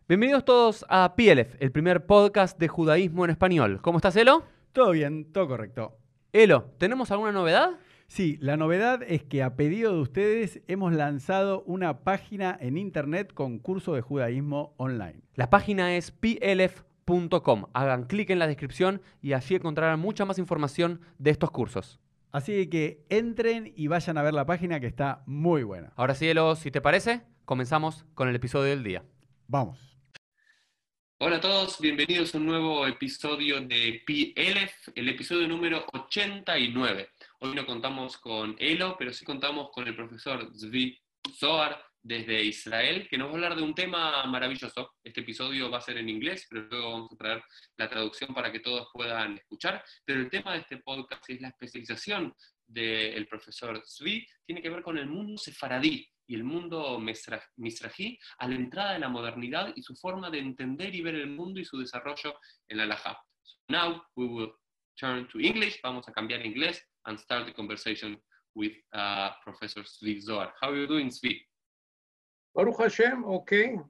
Bienvenidos todos a PLF, el primer podcast de judaísmo en español. ¿Cómo estás, Elo? Todo bien, todo correcto. Elo, ¿tenemos alguna novedad? Sí, la novedad es que a pedido de ustedes hemos lanzado una página en internet con curso de judaísmo online. La página es plf.com. Hagan clic en la descripción y allí encontrarán mucha más información de estos cursos. Así que entren y vayan a ver la página que está muy buena. Ahora sí, Elo, si te parece, comenzamos con el episodio del día. Vamos. Hola a todos, bienvenidos a un nuevo episodio de PLF, el episodio número 89. Hoy no contamos con Elo, pero sí contamos con el profesor Zvi Zohar desde Israel, que nos va a hablar de un tema maravilloso. Este episodio va a ser en inglés, pero luego vamos a traer la traducción para que todos puedan escuchar. Pero el tema de este podcast es la especialización del profesor Zvi, tiene que ver con el mundo sefaradí y el mundo misrají a la entrada de la modernidad y su forma de entender y ver el mundo y su desarrollo en la halajá. So now we will turn to English. Vamos a cambiar a inglés and start the conversation with Professor Zvi Zohar. How are you doing, Zvi? Baruch Hashem, okay.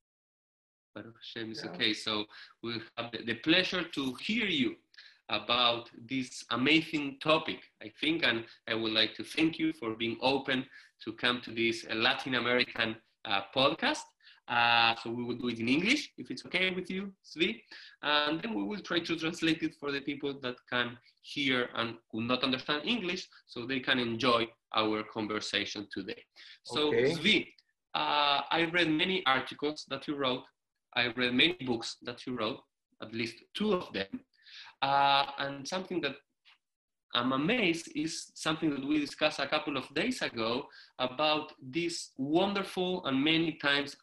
Baruch Hashem is okay. So we have the pleasure to hear you about this amazing topic, I think, and I would like to thank you for being open to come to this Latin American podcast. So we will do it in English, if it's okay with you, Zvi, and then we will try to translate it for the people that can hear and could not understand English, so they can enjoy our conversation today. So, Okay. Zvi, I read many articles that you wrote. I read many books that you wrote, at least two of them. And something that I'm amazed is something that we discussed a couple of days ago about this wonderful and many times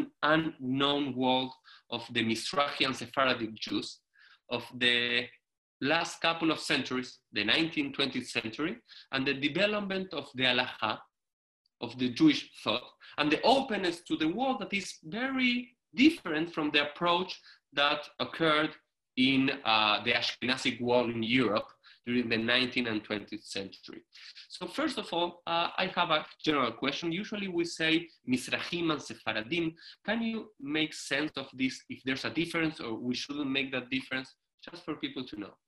unknown world of the Mizrahi and Sephardic Jews of the last couple of centuries, the 19th, 20th century, and the development of the halacha, of the Jewish thought, and the openness to the world that is very different from the approach that occurred in the Ashkenazic world in Europe during the 19th and 20th century. So first of all, I have a general question. Usually we say Mizrahim and Sephardim. Can you make sense of this, if there's a difference or we shouldn't make that difference, just for people to know?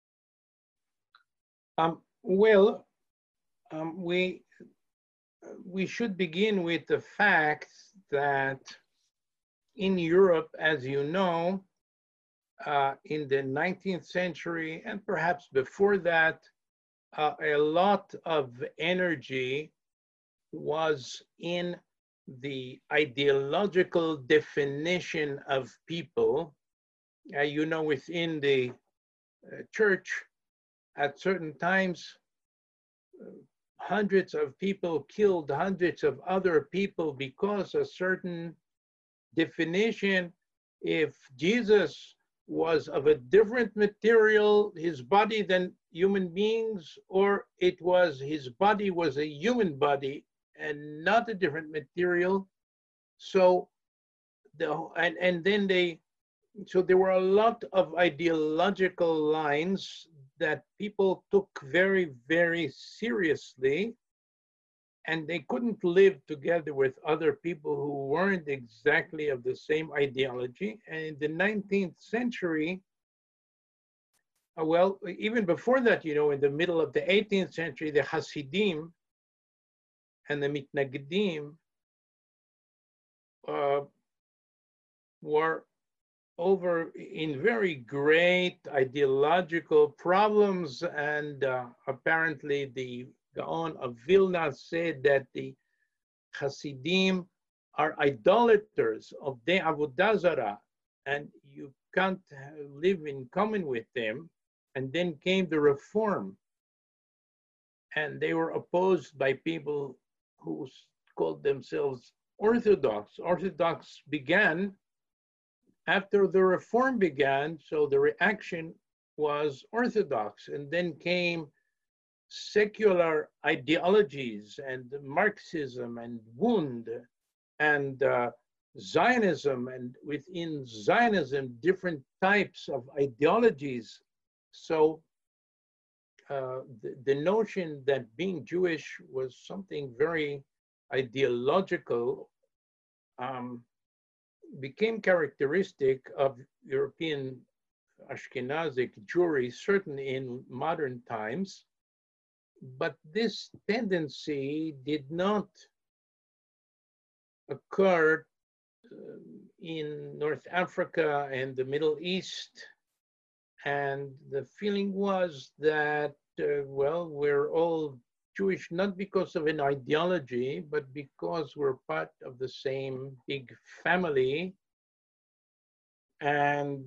We should begin with the fact that in Europe, as you know, in the 19th century and perhaps before that, a lot of energy was in the ideological definition of people. You know, within the church, at certain times, hundreds of people killed hundreds of other people because a certain definition, if Jesus was of a different material, his body, than human beings, or it was his body was a human body and not a different material. So so there were a lot of ideological lines that people took very, very seriously, and they couldn't live together with other people who weren't exactly of the same ideology. And in the 19th century, well, even before that, you know, in the middle of the 18th century, the Hasidim and the Mitnagdim were over in very great ideological problems, and apparently the Gaon of Vilna said that the Hasidim are idolaters of the Avodah Zarah, and you can't live in common with them. And then came the Reform, and they were opposed by people who called themselves Orthodox. Orthodox began after the Reform began, so the reaction was Orthodox, and then came secular ideologies and Marxism and Bund and Zionism, and within Zionism, different types of ideologies. So the notion that being Jewish was something very ideological became characteristic of European Ashkenazic Jewry, certainly in modern times. But this tendency did not occur in North Africa and the Middle East. And the feeling was that, well, we're all Jewish, not because of an ideology, but because we're part of the same big family. And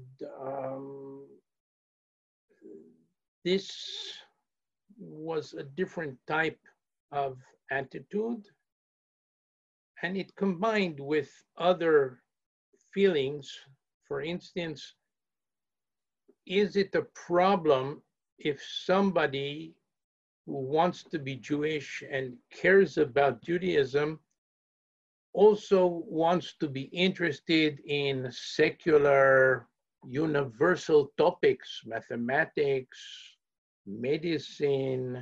this was a different type of attitude. And it combined with other feelings. For instance, is it a problem if somebody who wants to be Jewish and cares about Judaism also wants to be interested in secular, universal topics, mathematics, medicine,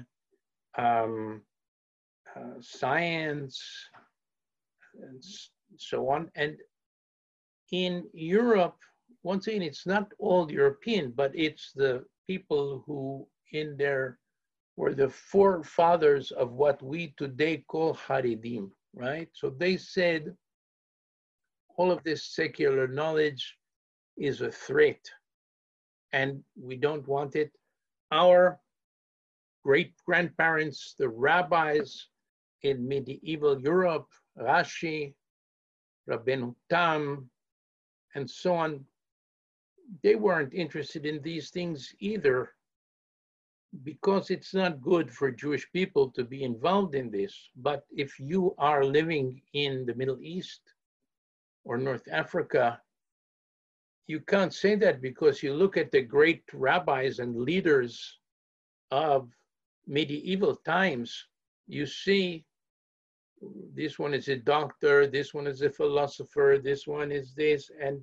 science, and so on. And in Europe, once again, it's not all European, but it's the people who were the forefathers of what we today call Haredim, right? So they said all of this secular knowledge is a threat and we don't want it. Our great-grandparents, the rabbis in medieval Europe, Rashi, Rabbeinu Tam, and so on, they weren't interested in these things either, because it's not good for Jewish people to be involved in this. But if you are living in the Middle East or North Africa, you can't say that, because you look at the great rabbis and leaders of medieval times, you see this one is a doctor, this one is a philosopher, this one is this. And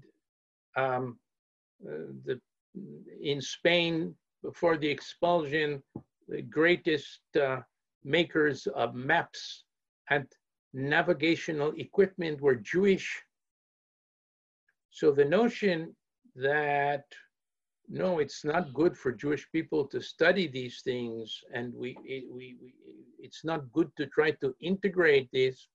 in Spain, before the expulsion, the greatest makers of maps and navigational equipment were Jewish. So the notion that, no, it's not good for Jewish people to study these things, and it's not good to try to integrate this,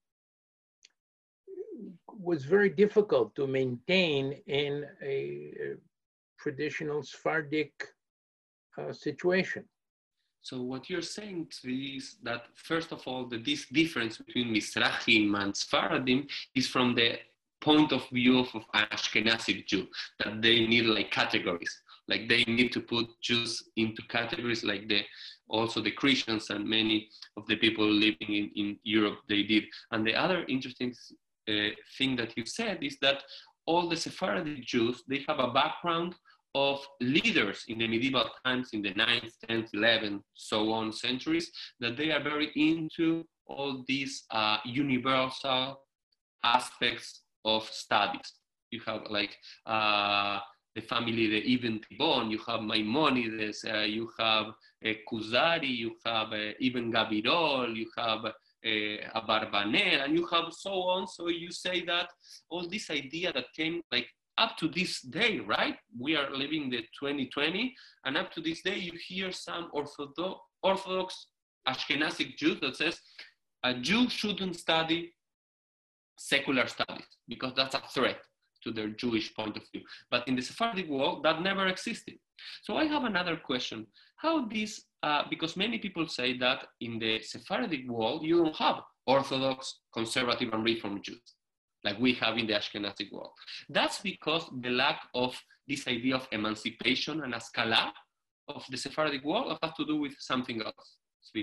was very difficult to maintain in a traditional Sephardic situation. So what you're saying is that, first of all, that this difference between Mizrahim and Sephardim is from the point of view of Ashkenazic Jew, that they need like categories, like they need to put Jews into categories, like also the Christians and many of the people living in Europe, they did. And the other interesting thing that you said is that all the Sephardic Jews, they have a background of leaders in the medieval times, in the 9th, 10th, 11th, so on centuries, that they are very into all these universal aspects of studies. You have like the family, the Ibn Tibbon, you have Maimonides, you have Kuzari, you have Ibn Gabirol, you have Abarbanel, and you have so on. So you say that all this idea that came like up to this day, right? We are living the 2020, and up to this day, you hear some Orthodox Ashkenazic Jews that says a Jew shouldn't study secular studies because that's a threat to their Jewish point of view. But in the Sephardic world, that never existed. So I have another question. How this, because many people say that in the Sephardic world, you don't have Orthodox, conservative, and Reform Jews, like we have in the Ashkenazic world. That's because the lack of this idea of emancipation and Haskalah of the Sephardic world has to do with something else. Speak.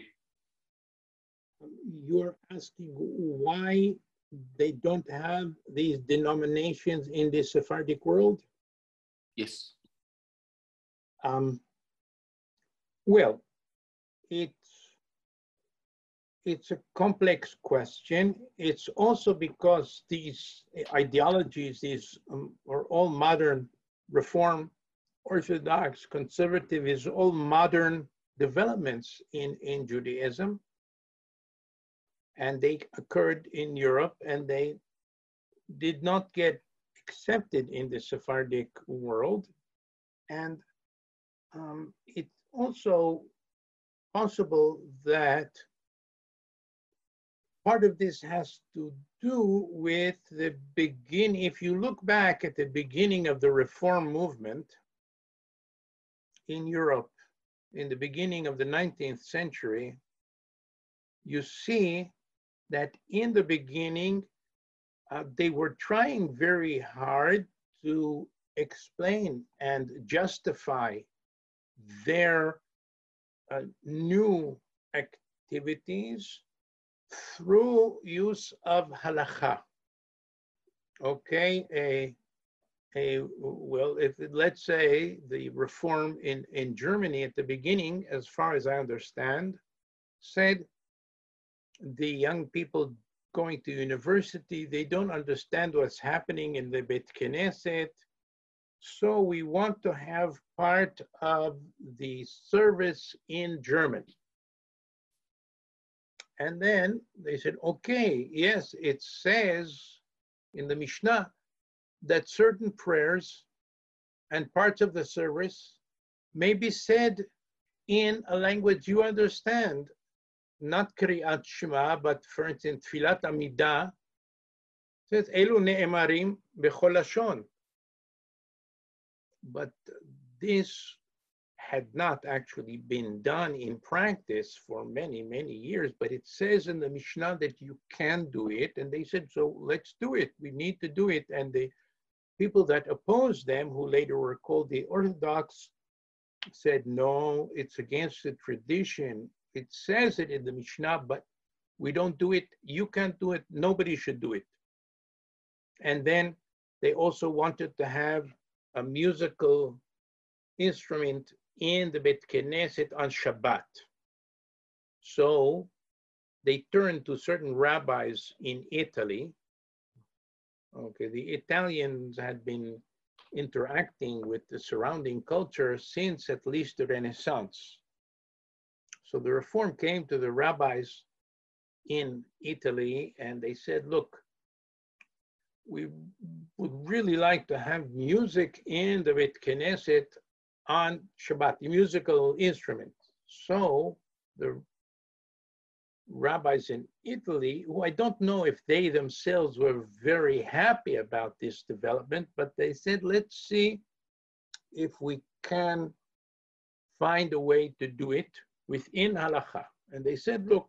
You're asking why they don't have these denominations in the Sephardic world? Yes. Well, it's a complex question. It's also because these ideologies, these are all modern, Reform, Orthodox, conservative, is all modern developments in Judaism. And they occurred in Europe, and they did not get accepted in the Sephardic world. And it's also possible that part of this has to do with the beginning. If you look back at the beginning of the Reform movement in Europe, in the beginning of the 19th century, you see that in the beginning, they were trying very hard to explain and justify their new activities through use of halakha. Okay, well, if let's say the reform in Germany at the beginning, as far as I understand, said the young people going to university, they don't understand what's happening in the Beit Knesset, so we want to have part of the service in German. And then they said, okay, yes, it says in the Mishnah that certain prayers and parts of the service may be said in a language you understand, not Kriyat Shema, but for instance, Tfilat Amidah says, Elu ne'emarim bechol lashon. But this had not actually been done in practice for many, many years, but it says in the Mishnah that you can do it. And they said, so let's do it. We need to do it. And the people that opposed them, who later were called the Orthodox, said, no, it's against the tradition. It says it in the Mishnah, but we don't do it. You can't do it. Nobody should do it. And then they also wanted to have a musical instrument in the Beit Knesset on Shabbat. So they turned to certain rabbis in Italy. Okay, the Italians had been interacting with the surrounding culture since at least the Renaissance. So the reform came to the rabbis in Italy and they said, look, we would really like to have music in the Beit Knesset on Shabbat, musical instruments. So the rabbis in Italy, who I don't know if they themselves were very happy about this development, but they said, let's see if we can find a way to do it within halakha. And they said, look,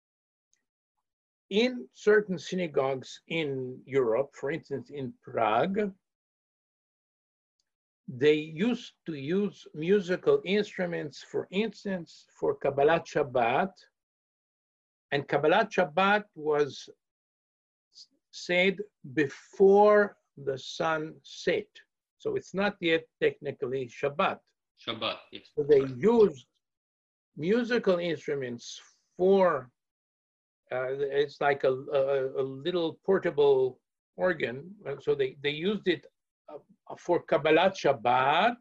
in certain synagogues in Europe, for instance, in Prague, they used to use musical instruments, for instance, for Kabbalat Shabbat. And Kabbalat Shabbat was said before the sun set. So it's not yet technically Shabbat. Shabbat, yes. So they used musical instruments for, it's like a little portable organ. So they used it for Kabbalat Shabbat.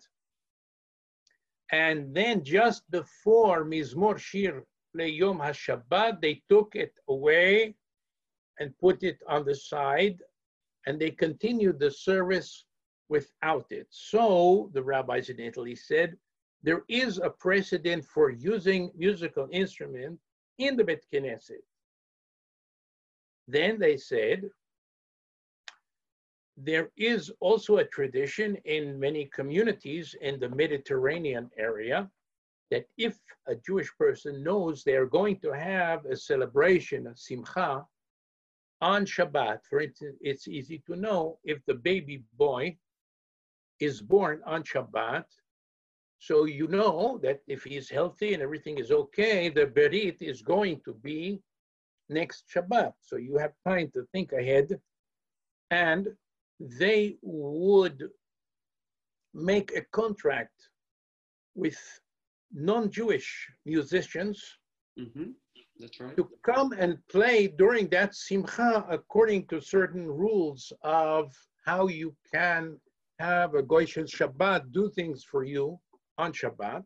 And then just before Mizmor Shir Yom HaShabbat, they took it away and put it on the side, and they continued the service without it. So the rabbis in Italy said, there is a precedent for using musical instruments in the Beit Knesset. Then they said, there is also a tradition in many communities in the Mediterranean area that if a Jewish person knows they are going to have a celebration, a simcha, on Shabbat, for instance, it's easy to know if the baby boy is born on Shabbat, so you know that if he's healthy and everything is okay, the berit is going to be next Shabbat. So you have time to think ahead, and they would make a contract with non-Jewish musicians That's right. to come and play during that simcha according to certain rules of how you can have a Goy Shel Shabbat do things for you on Shabbat.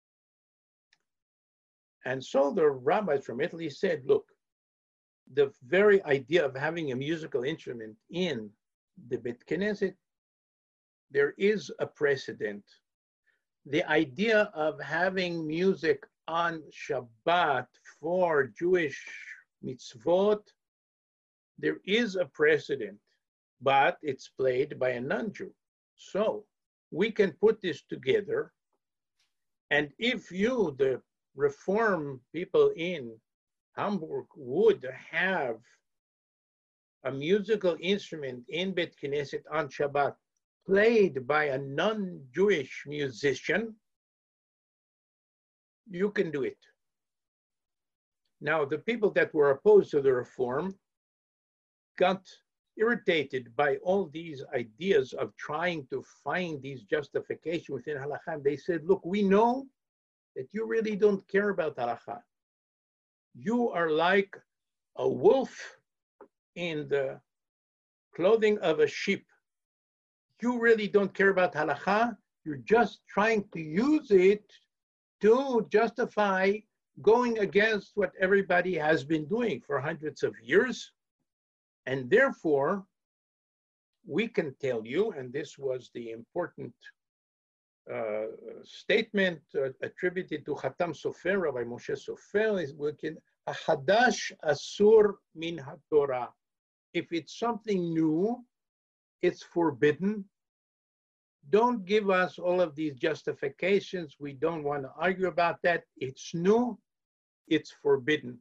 And so the rabbis from Italy said, look, the very idea of having a musical instrument in the Bet Knesset, there is a precedent. The idea of having music on Shabbat for Jewish mitzvot, there is a precedent, but it's played by a non-Jew. So we can put this together, and if you, the Reform people in Hamburg, would have a musical instrument in Bet Knesset on Shabbat played by a non-Jewish musician, you can do it. Now, the people that were opposed to the reform got irritated by all these ideas of trying to find these justifications within halakha. They said, look, we know that you really don't care about halakha. You are like a wolf in the clothing of a sheep. You really don't care about halakha. You're just trying to use it to justify going against what everybody has been doing for hundreds of years. And therefore, we can tell you, and this was the important statement attributed to Khatam Sofer, Rabbi Moshe Sofer, is Hadash Asur min HaTorah. If it's something new, it's forbidden. Don't give us all of these justifications. We don't want to argue about that. It's new, it's forbidden.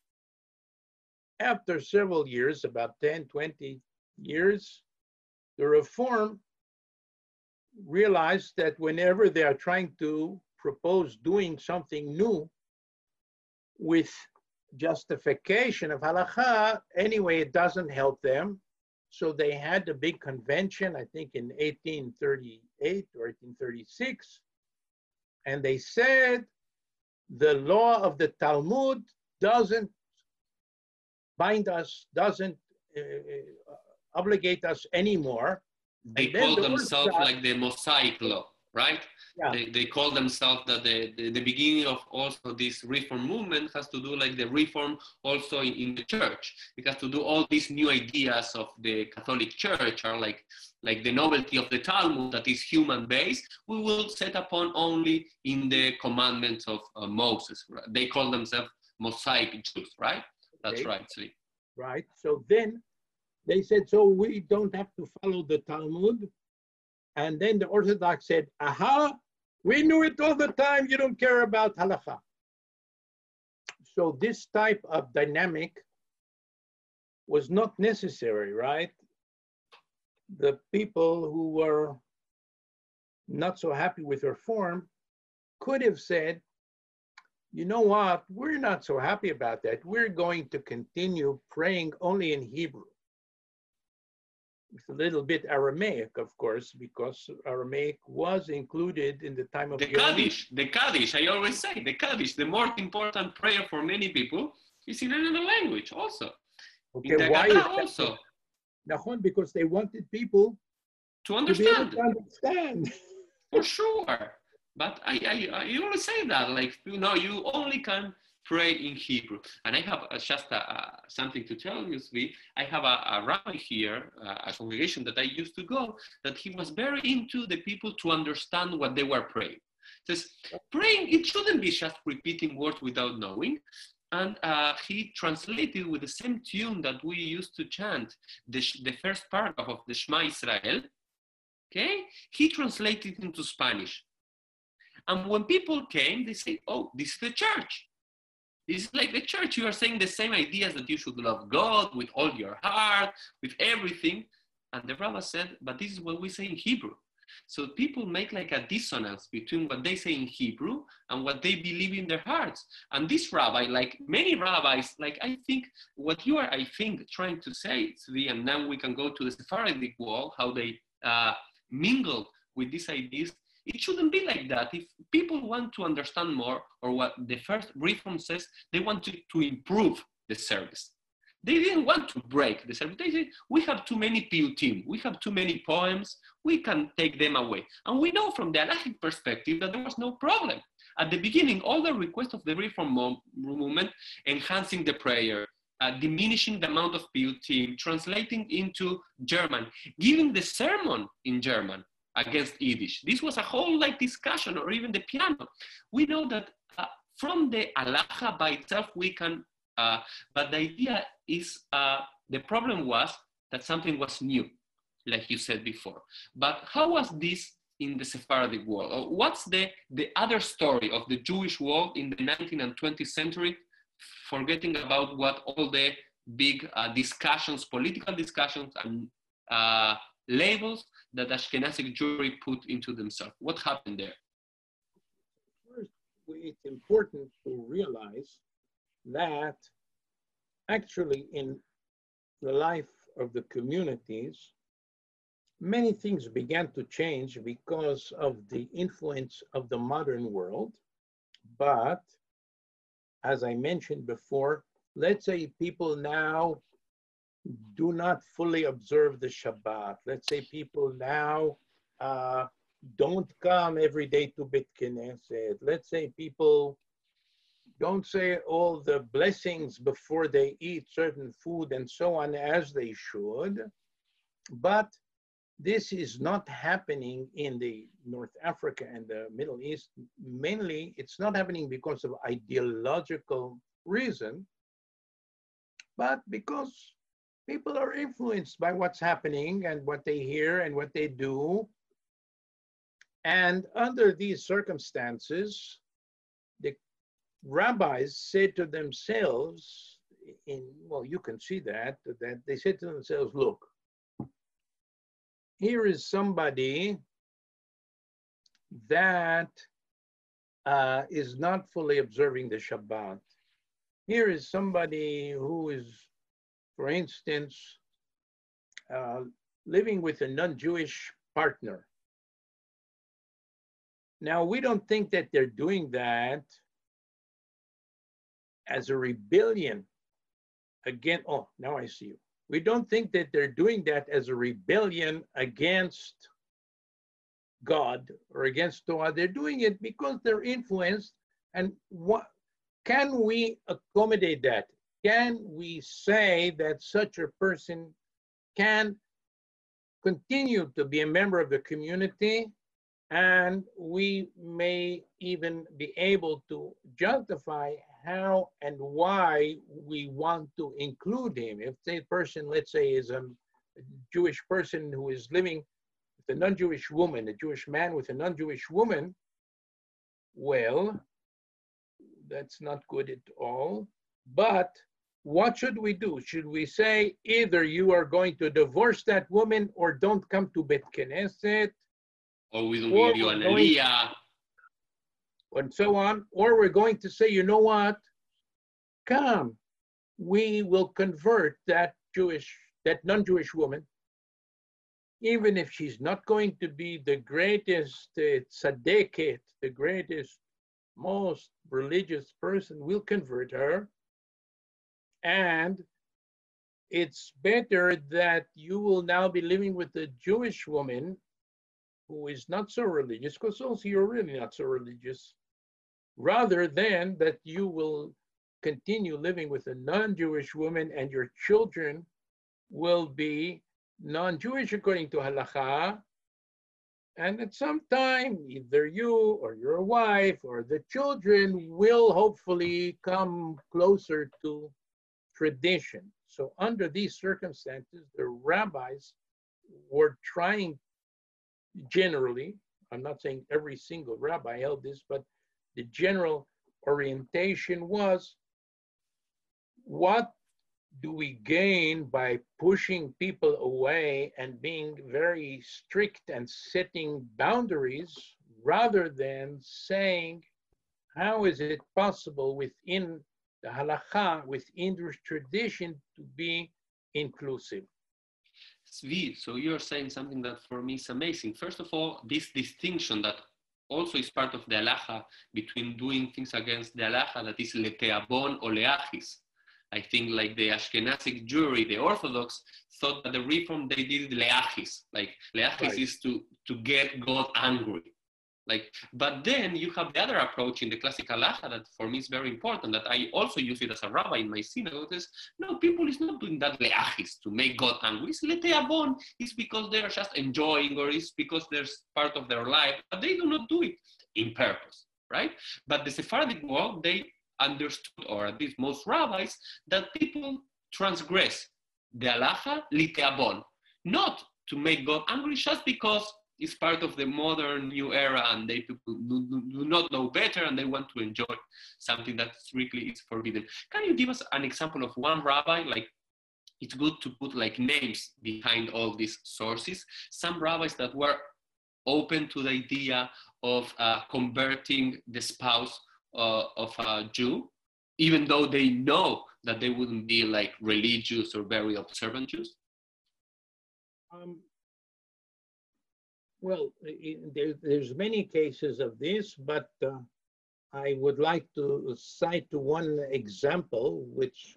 After several years, about 10, 20 years, the Reform realized that whenever they are trying to propose doing something new with justification of halakha, anyway, it doesn't help them. So they had a big convention, I think in 1838 or 1836, and they said the law of the Talmud doesn't bind us, doesn't obligate us anymore. They call themselves like the Mosaic law, right? Yeah. They call themselves that the beginning of also this reform movement has to do like the reform also in the church. It has to do all these new ideas of the Catholic Church are like the novelty of the Talmud that is human based. We will set upon only in the commandments of Moses. Right? They call themselves Mosaic Jews, right? That's Okay. right, Tzvi. Right. So then they said, so we don't have to follow the Talmud. And then the Orthodox said, aha, we knew it all the time. You don't care about halakha. So this type of dynamic was not necessary, right? The people who were not so happy with reform could have said, you know what, we're not so happy about that. We're going to continue praying only in Hebrew. It's a little bit Aramaic, of course, because Aramaic was included in the time of The Kaddish, I always say, the Kaddish, the more important prayer for many people is in another language also. Okay, In the why is Haggadah that? also. Nahon, because they wanted people To to be able understand. to understand. For sure. But I always say that, like, you know, you only can pray in Hebrew. And I have just something to tell you, Zvi. I have a rabbi here, a congregation that I used to go, that he was very into the people to understand what they were praying. He says, praying, it shouldn't be just repeating words without knowing. And he translated with the same tune that we used to chant the first paragraph of the Shema Israel. Okay, he translated into Spanish. And when people came, they say, oh, this is the church. This is like the church. You are saying the same ideas that you should love God with all your heart, with everything. And the rabbi said, but this is what we say in Hebrew. So people make like a dissonance between what they say in Hebrew and what they believe in their hearts. And this rabbi, like many rabbis, like I think what you are, I think, trying to say, Tzvi, and now we can go to the Sephardic wall, how they mingle with these ideas. It shouldn't be like that. If people want to understand more, or what the first reform says, they want to improve the service. They didn't want to break the service. They said, we have too many piyutim, we have too many poems, we can take them away. And we know from the halachic perspective that there was no problem. At the beginning, all the requests of the reform movement, enhancing the prayer, diminishing the amount of Piyutim, translating into German, giving the sermon in German against Yiddish. This was a whole like discussion, or even the piano. We know that from the halacha by itself we can, but the idea is, the problem was that something was new, like you said before. But how was this in the Sephardic world? Or what's the other story of the Jewish world in the 19th and 20th century, forgetting about what all the big discussions, political discussions and labels that Ashkenazic Jewry put into themselves? What happened there? First, it's important to realize that actually in the life of the communities, many things began to change because of the influence of the modern world. But as I mentioned before, let's say people now do not fully observe the Shabbat. Let's say people now don't come every day to Beit Knesset. Let's say people don't say all the blessings before they eat certain food and so on as they should. But this is not happening in the North Africa and the Middle East. Mainly, it's not happening because of ideological reason, but because people are influenced by what's happening and what they hear and what they do. And under these circumstances, the rabbis said to themselves, well, you can see that they said to themselves, look, here is somebody that is not fully observing the Shabbat. Here is somebody who is, for instance, living with a non-Jewish partner. Now, we don't think that they're doing that as a rebellion against, oh, now I see you. We don't think that they're doing that as a rebellion against God or against Torah. They're doing it because they're influenced. And what can we accommodate that? Can we say that such a person can continue to be a member of the community, and we may even be able to justify how and why we want to include him? If the person, let's say, is a Jewish person who is living with a non-Jewish woman, a Jewish man with a non-Jewish woman, well, that's not good at all. But what should we do? Should we say either you are going to divorce that woman or don't come to Beit Knesset? Or we don't give you an aliyah. And so on. Or we're going to say, you know what? Come, we will convert that non-Jewish woman, even if she's not going to be the greatest tzaddiket, the greatest, most religious person, we'll convert her. And it's better that you will now be living with a Jewish woman who is not so religious, because also you're really not so religious, rather than that you will continue living with a non-Jewish woman and your children will be non-Jewish according to halakha. And at some time, either you or your wife or the children will hopefully come closer to tradition. So under these circumstances, the rabbis were trying generally, I'm not saying every single rabbi held this, but the general orientation was, what do we gain by pushing people away and being very strict and setting boundaries, rather than saying, how is it possible within the halakha, within the tradition, to be inclusive? Zvi, so you're saying something that for me is amazing. First of all, this distinction that also is part of the halacha between doing things against the halacha, that is leteabon or leachis. I think like the Ashkenazic Jewry, the Orthodox, thought that the reform they did leachis. Like leachis is to get God angry. Like, but then you have the other approach in the classical halacha that for me is very important, that I also use it as a rabbi in my synagogue. Is no, people is not doing that leachis to make God angry. It's leteabon. It's because they are just enjoying, or it's because there's part of their life, but they do not do it in purpose, right? But the Sephardic world, they understood, or at least most rabbis, that people transgress the halacha leteabon, not to make God angry, just because it's part of the modern new era and they do not know better and they want to enjoy something that strictly is forbidden. Can you give us an example of one rabbi? Like, it's good to put like names behind all these sources. Some rabbis that were open to the idea of converting the spouse of a Jew, even though they know that they wouldn't be like religious or very observant Jews? Well, there's many cases of this, but I would like to cite one example, which,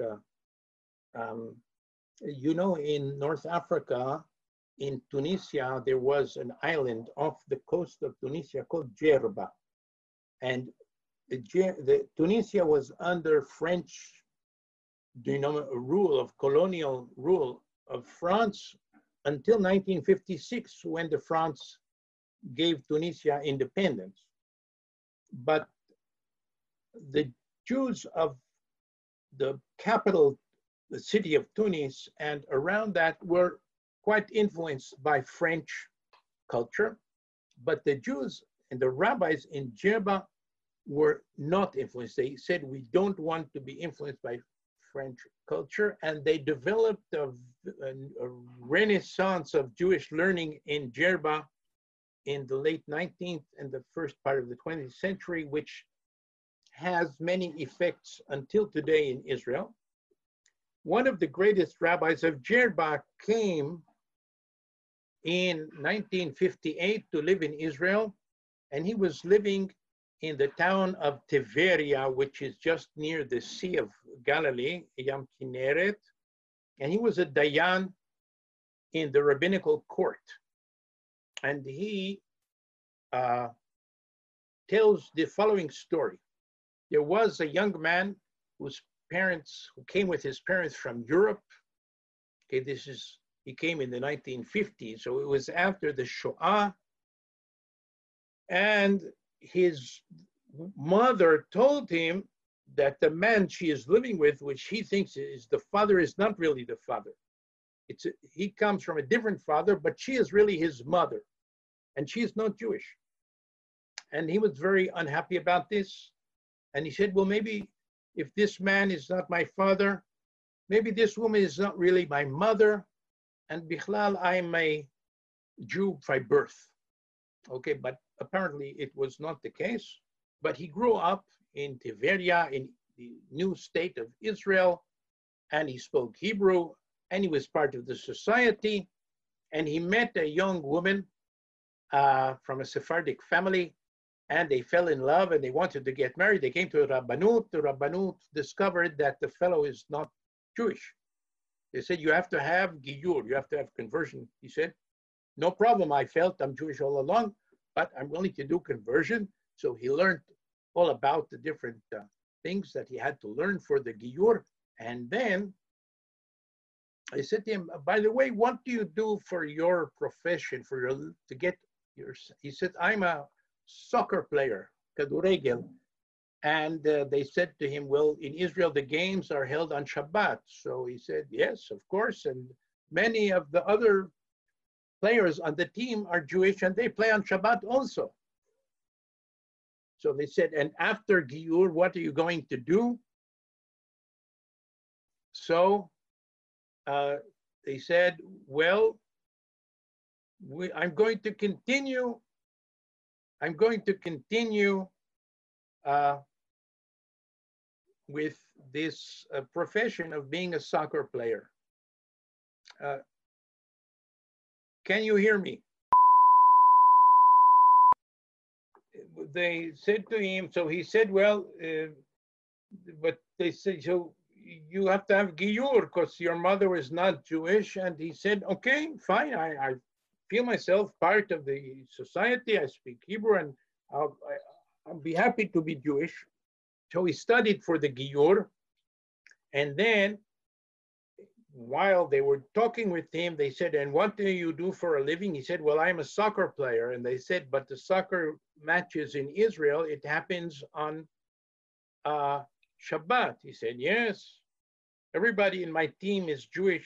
you know, in North Africa, in Tunisia, there was an island off the coast of Tunisia called Djerba. And Tunisia was under French rule, of colonial rule of France, until 1956, when the France gave Tunisia independence. But the Jews of the capital, the city of Tunis, and around that were quite influenced by French culture. But the Jews and the rabbis in Djerba were not influenced. They said, we don't want to be influenced by French culture, and they developed a renaissance of Jewish learning in Djerba in the late 19th and the first part of the 20th century, which has many effects until today in Israel. One of the greatest rabbis of Djerba came in 1958 to live in Israel, and he was living in the town of Tiberia, which is just near the Sea of Galilee, Yam Kinneret, and he was a dayan in the rabbinical court. And he tells the following story. There was a young man who came with his parents from Europe. Okay, he came in the 1950s, so it was after the Shoah. And his mother told him that the man she is living with, which he thinks is the father, is not really the father. He comes from a different father, but she is really his mother, and she is not Jewish. And he was very unhappy about this. And he said, well, maybe if this man is not my father, maybe this woman is not really my mother, and bichlal, I'm a Jew by birth. Okay, but apparently it was not the case. But he grew up in Tiberia, in the new state of Israel, and he spoke Hebrew, and he was part of the society, and he met a young woman from a Sephardic family, and they fell in love, and they wanted to get married. They came to Rabbanut. The Rabbanut discovered that the fellow is not Jewish. They said, you have to have giyur, you have to have conversion. He said, no problem, I felt I'm Jewish all along, but I'm willing to do conversion. So he learned all about the different things that he had to learn for the giyur. And then I said to him, by the way, what do you do for your profession, he said, I'm a soccer player, kaduregel. And they said to him, well, in Israel, the games are held on Shabbat. So he said, yes, of course. And many of the other players on the team are Jewish, and they play on Shabbat also. So they said, and after Giyur, what are you going to do? So they said, well, I'm going to continue with this profession of being a soccer player. Can you hear me? They said to him, so he said, well, but they said, so you have to have giyur because your mother is not Jewish. And he said, okay, fine. I feel myself part of the society. I speak Hebrew and I'll be happy to be Jewish. So he studied for the Giyur. And then while they were talking with him, they said, and what do you do for a living? He said, well, I'm a soccer player. And they said, but the soccer matches in Israel, it happens on Shabbat. He said, yes, everybody in my team is Jewish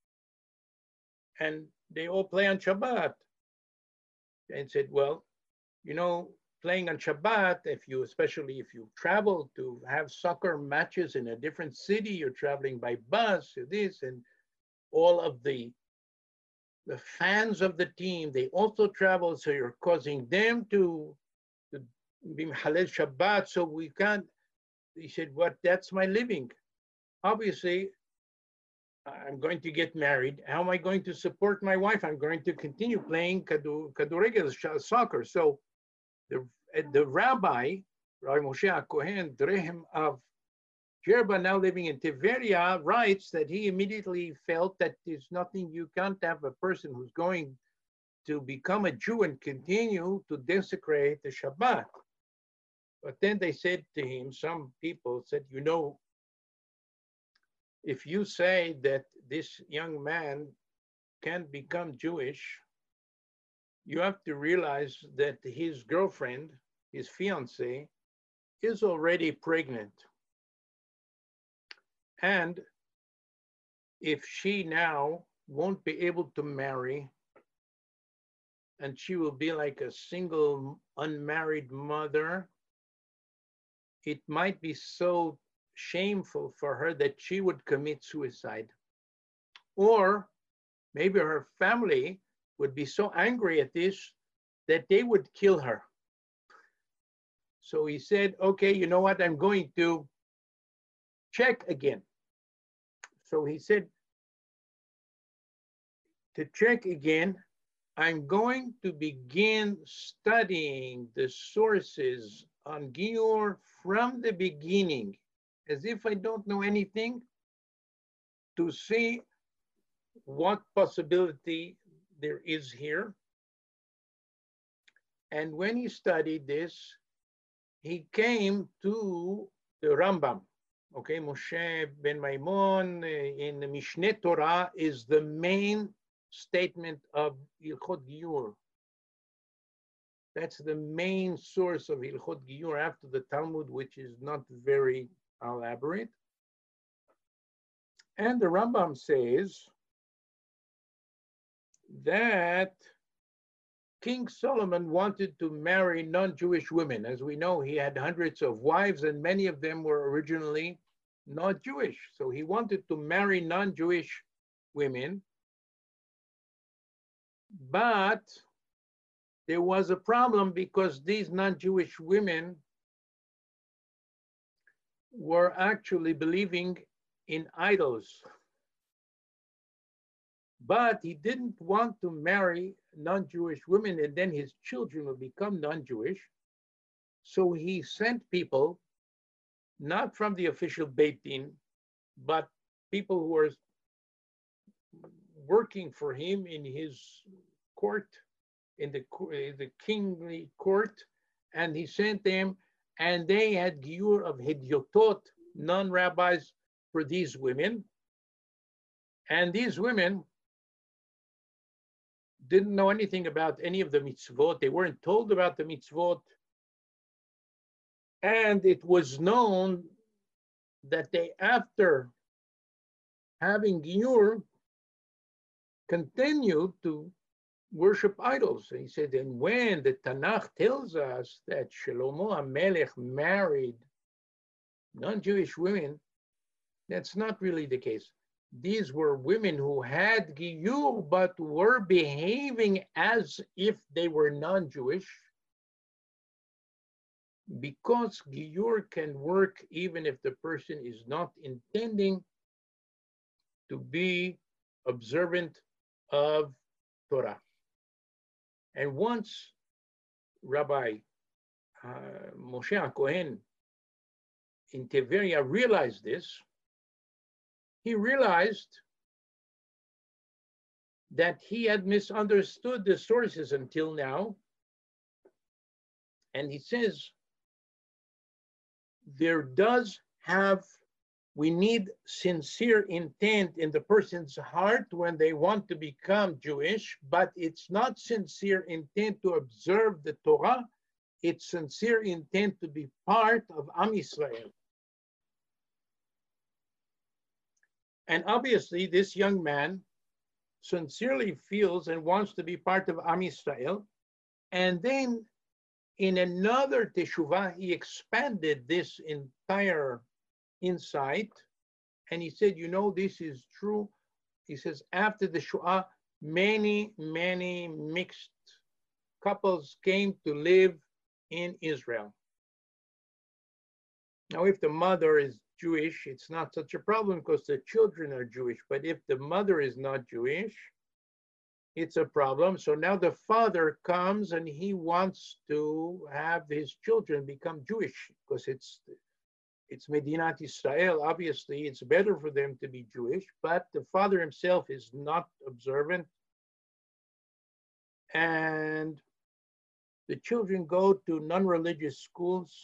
and they all play on Shabbat. And said, well, you know, playing on Shabbat, especially if you travel to have soccer matches in a different city, you're traveling by bus or this, and all of the fans of the team, they also travel, so you're causing them to be Halal Shabbat, so we can't. He said, what, that's my living. Obviously, I'm going to get married. How am I going to support my wife? I'm going to continue playing kaduregel, soccer. So the rabbi, Rabbi Moshe Cohen, Drehem of Jerba, now living in Tiberia, writes that he immediately felt that there's nothing, you can't have a person who's going to become a Jew and continue to desecrate the Shabbat. But then they said to him, some people said, you know, if you say that this young man can't become Jewish, you have to realize that his girlfriend, his fiancée, is already pregnant. And if she now won't be able to marry, and she will be like a single unmarried mother, it might be so shameful for her that she would commit suicide. Or maybe her family would be so angry at this that they would kill her. So he said, okay, you know what, I'm going to check again. So he said, to check again, I'm going to begin studying the sources on Giyur from the beginning, as if I don't know anything, to see what possibility there is here. And when he studied this, he came to the Rambam. Okay, Moshe ben Maimon in the Mishneh Torah is the main statement of Hilchot Giyur. That's the main source of Hilchot Giyur after the Talmud, which is not very elaborate. And the Rambam says that King Solomon wanted to marry non-Jewish women. As we know, he had hundreds of wives and many of them were originally not Jewish. So he wanted to marry non-Jewish women, but there was a problem because these non-Jewish women were actually believing in idols. But he didn't want to marry non-Jewish women and then his children will become non-Jewish. So he sent people, not from the official Beit Din, but people who were working for him in his court, in the kingly court, and he sent them, and they had Giyur of Hedyotot, non-rabbis, for these women. And these women didn't know anything about any of the mitzvot. They weren't told about the mitzvot. And it was known that they, after having Giyur, continued to worship idols. And he said, and when the Tanakh tells us that Shlomo HaMelech married non-Jewish women, that's not really the case. These were women who had Giyur, but were behaving as if they were non-Jewish, because Giyur can work even if the person is not intending to be observant of Torah. And once Rabbi Moshe Cohen in Tiberia realized this, he realized that he had misunderstood the sources until now. And he says, we need sincere intent in the person's heart when they want to become Jewish, but it's not sincere intent to observe the Torah. It's sincere intent to be part of Am Yisrael. And obviously, this young man sincerely feels and wants to be part of Am Yisrael. And then in another teshuvah, he expanded this entire insight. And he said, you know, this is true. He says, after the Shoah, many, many mixed couples came to live in Israel. Now, if the mother is Jewish, it's not such a problem because the children are Jewish. But if the mother is not Jewish, it's a problem. So now the father comes and he wants to have his children become Jewish because it's Medinat Israel. Obviously, it's better for them to be Jewish, but the father himself is not observant. And the children go to non-religious schools.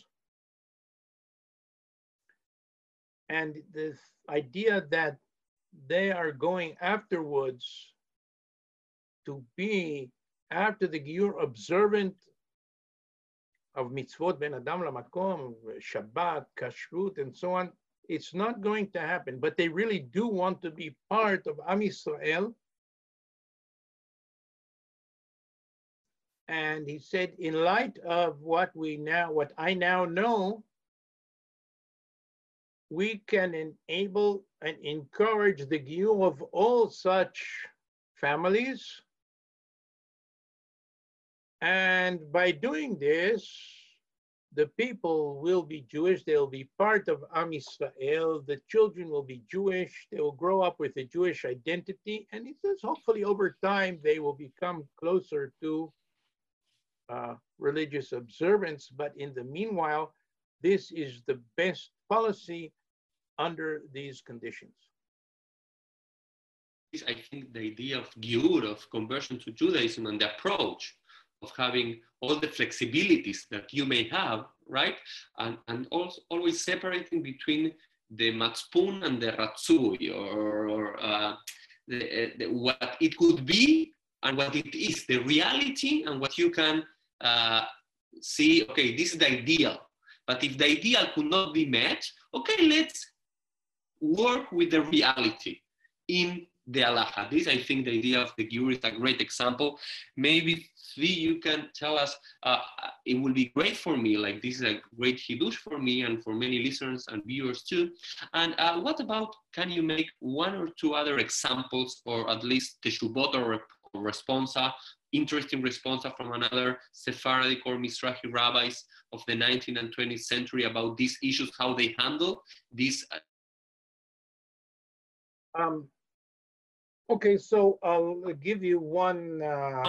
And this idea that they are going afterwards to be, after the Giyur, observant of mitzvot ben adam lamakom, Shabbat, Kashrut, and so on, it's not going to happen. But they really do want to be part of Am Yisrael. And he said, in light of what I now know, we can enable and encourage the Giyur of all such families. And by doing this, the people will be Jewish, they'll be part of Am Yisrael, the children will be Jewish, they will grow up with a Jewish identity, and he says hopefully over time they will become closer to religious observance, but in the meanwhile, this is the best policy under these conditions. I think the idea of Giyur, of conversion to Judaism, and the approach of having all the flexibilities that you may have, right? And also always separating between the matspun and the ratzui, or what it could be and what it is, the reality and what you can see, okay, this is the ideal. But if the ideal could not be met, okay, let's work with the reality in the halacha. This, I think, the idea of the Giyur is a great example. Maybe Zvi, you can tell us, it will be great for me, like this is a great hidush for me and for many listeners and viewers too. And what about, can you make one or two other examples, or at least teshubot or responsa, interesting responsa from another Sephardic or Mizrahi rabbis of the 19th and 20th century about these issues, how they handle these? Okay, so I'll give you one.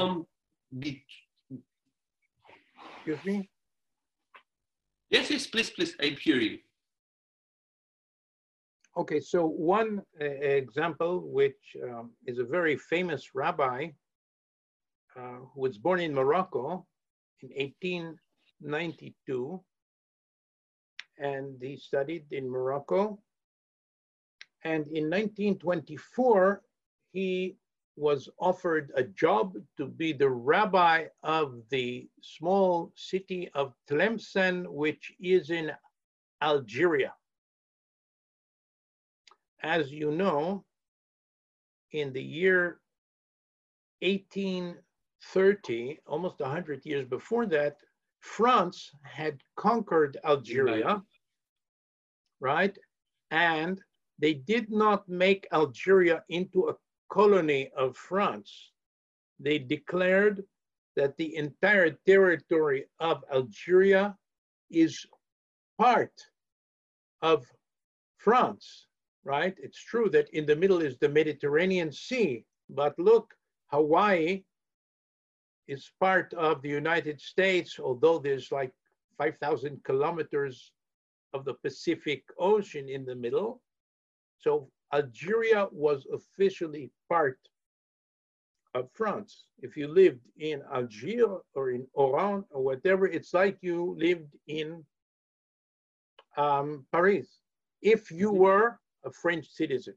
Excuse me? Yes, please, I hear you. Okay, so one example, which is a very famous rabbi who was born in Morocco in 1892, and he studied in Morocco. And in 1924, he was offered a job to be the rabbi of the small city of Tlemcen, which is in Algeria. As you know, in the year 1830, almost 100 years before that, France had conquered Algeria, right? And they did not make Algeria into a colony of France. They declared that the entire territory of Algeria is part of France, right? It's true that in the middle is the Mediterranean Sea, but look, Hawaii is part of the United States, although there's like 5,000 kilometers of the Pacific Ocean in the middle. So Algeria was officially part of France. If you lived in Algiers or in Oran or whatever, it's like you lived in Paris, if you were a French citizen.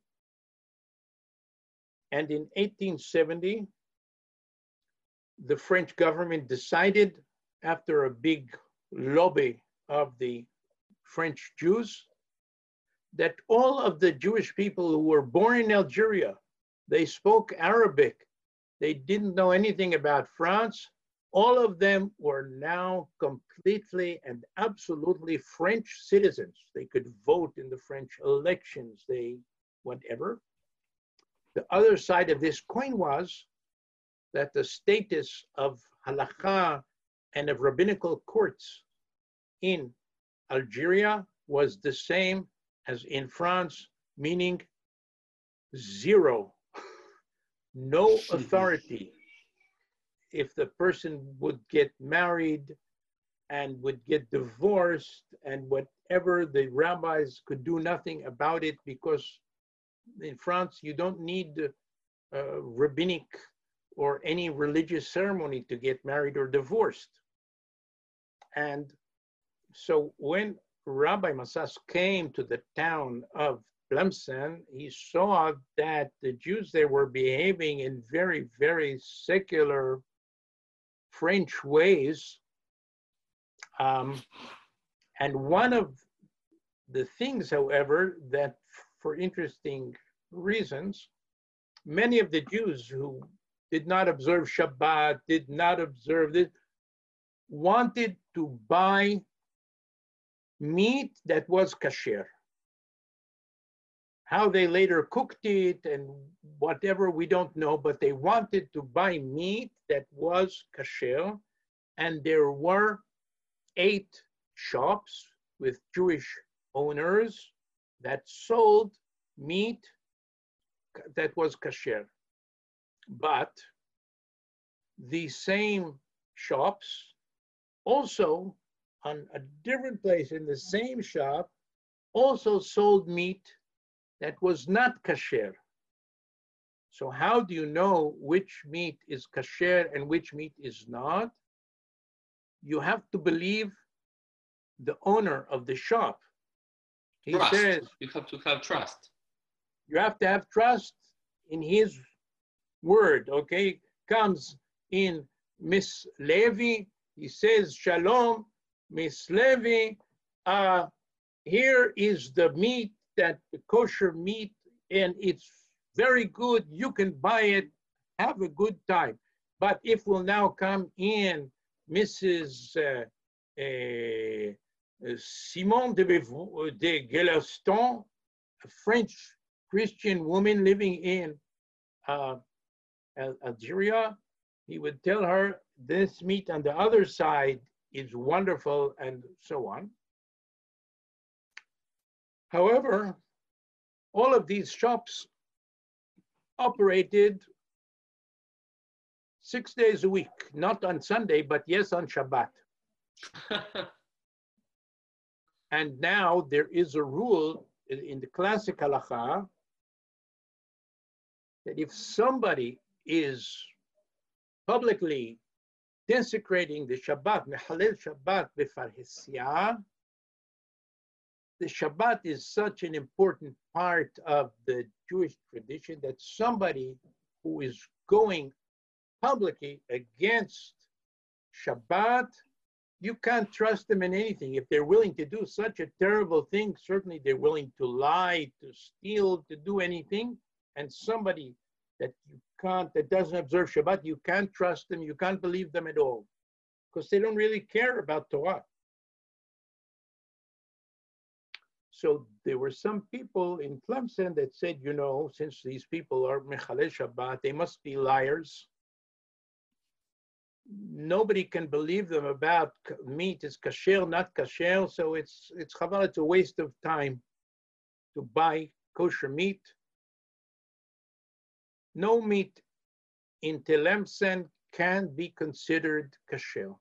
And in 1870, the French government decided, after a big lobby of the French Jews, that all of the Jewish people who were born in Algeria, they spoke Arabic, they didn't know anything about France, all of them were now completely and absolutely French citizens. They could vote in the French elections, whatever. The other side of this coin was that the status of halakha and of rabbinical courts in Algeria was the same as in France, meaning zero, no authority. If the person would get married and would get divorced and whatever, the rabbis could do nothing about it, because in France, you don't need rabbinic or any religious ceremony to get married or divorced. And so when Rabbi Massas came to the town of Tlemcen, he saw that the Jews there were behaving in very, very secular French ways. And one of the things, however, that for interesting reasons, many of the Jews who did not observe Shabbat, did not observe this, wanted to buy meat that was kasher. How they later cooked it and whatever, we don't know, but they wanted to buy meat that was kasher. And there were 8 shops with Jewish owners that sold meat that was kasher. But the same shops also, on a different place in the same shop, also sold meat that was not kasher. So how do you know which meat is kasher and which meat is not? You have to believe the owner of the shop. He Trust. says, You have to have trust. you have to have trust in his word, okay? Comes in Miss Levy, he says, Shalom, Miss Levy, here is the meat, that the kosher meat, and it's very good, you can buy it, have a good time. But if will now come in Mrs. Simone de Guelaston, a French Christian woman living in Algeria, he would tell her this meat on the other side is wonderful and so on. However, all of these shops operated 6 days a week, not on Sunday, but yes, on Shabbat. And now there is a rule in the classic halakha that if somebody is publicly desecrating the Shabbat, mehalel Shabbat befarhesia, the Shabbat is such an important part of the Jewish tradition that somebody who is going publicly against Shabbat, you can't trust them in anything. If they're willing to do such a terrible thing, certainly they're willing to lie, to steal, to do anything. And somebody that you can't, that doesn't observe Shabbat, you can't trust them, you can't believe them at all, because they don't really care about Torah. So there were some people in Tlemcen that said, you know, since these people are mechalel Shabbat, they must be liars. Nobody can believe them about meat is kasher, not kasher, so it's chaval, it's a waste of time to buy kosher meat. No meat in Tlemcen can be considered kasher.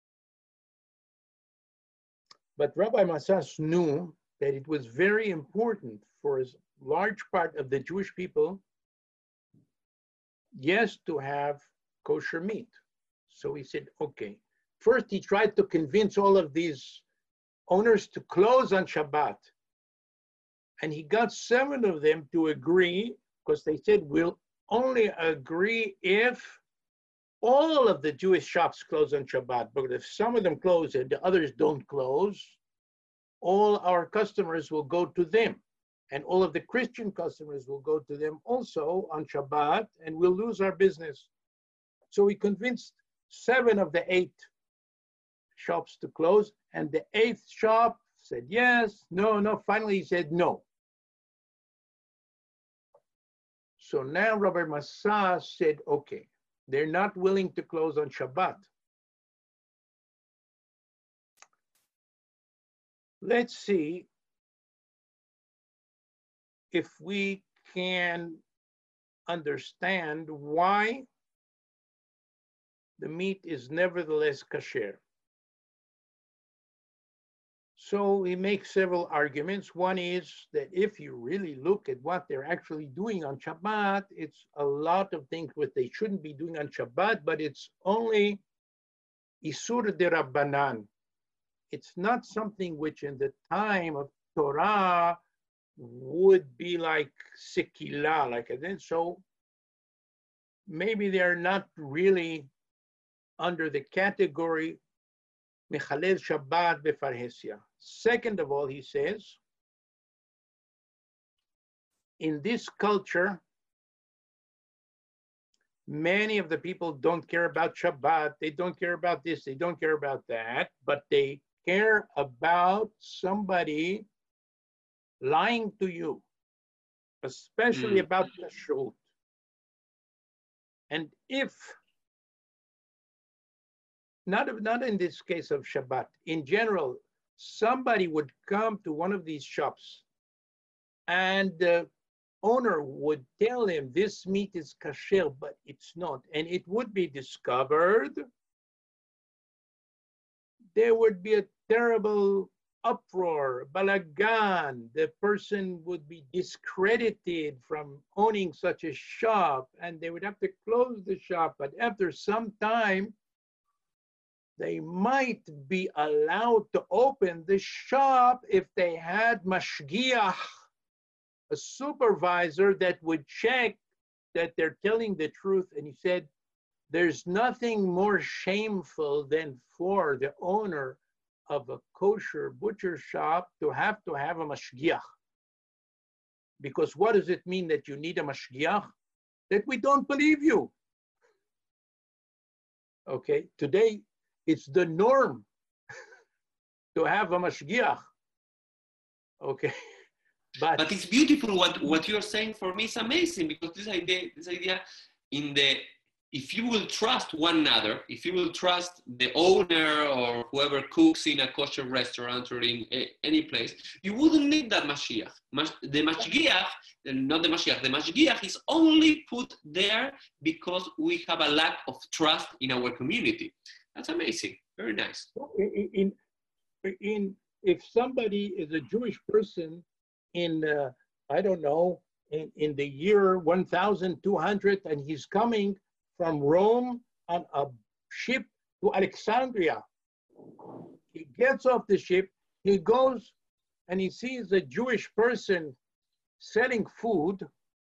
But Rabbi Massas knew that it was very important for a large part of the Jewish people yes to have kosher meat. So he said, okay. First, he tried to convince all of these owners to close on Shabbat. And he got 7 of them to agree, because they said, we'll only agree if all of the Jewish shops close on Shabbat. But if some of them close and the others don't close, all our customers will go to them. And all of the Christian customers will go to them also on Shabbat, and we'll lose our business. So he convinced 7 of the 8 shops to close, and the 8th shop said yes, no. Finally, he said no. So now Rabbi Massa said, okay, they're not willing to close on Shabbat. Let's see if we can understand why the meat is nevertheless kasher. So he makes several arguments. One is that if you really look at what they're actually doing on Shabbat, it's a lot of things what they shouldn't be doing on Shabbat, but it's only Isur de Rabbanan. It's not something which in the time of Torah would be like Sekila, like that. So maybe they're not really under the category Mechalel Shabbat Befarhesia. Second of all, he says, in this culture, many of the people don't care about Shabbat, they don't care about this, they don't care about that, but they care about somebody lying to you, especially about kashrut. And if, not in this case of Shabbat, in general, somebody would come to one of these shops and the owner would tell him this meat is kasher, but it's not, and it would be discovered, there would be a terrible uproar, balagan. The person would be discredited from owning such a shop, and they would have to close the shop. But after some time, they might be allowed to open the shop if they had mashgiach, a supervisor that would check that they're telling the truth. And he said, there's nothing more shameful than for the owner of a kosher butcher shop to have a mashgiach. Because what does it mean that you need a mashgiach? That we don't believe you. Okay, today it's the norm to have a mashgiach. Okay, but it's beautiful what you're saying. For me, it's amazing, because this idea in the, if you will trust one another, if you will trust the owner or whoever cooks in a kosher restaurant or in any place, you wouldn't need that Mashiach. The Mashgiach, not the Mashiach, the Mashgiach is only put there because we have a lack of trust in our community. That's amazing. Very nice. If somebody is a Jewish person in, I don't know, in the year 1200, and he's coming from Rome on a ship to Alexandria. He gets off the ship, he goes and he sees a Jewish person selling food.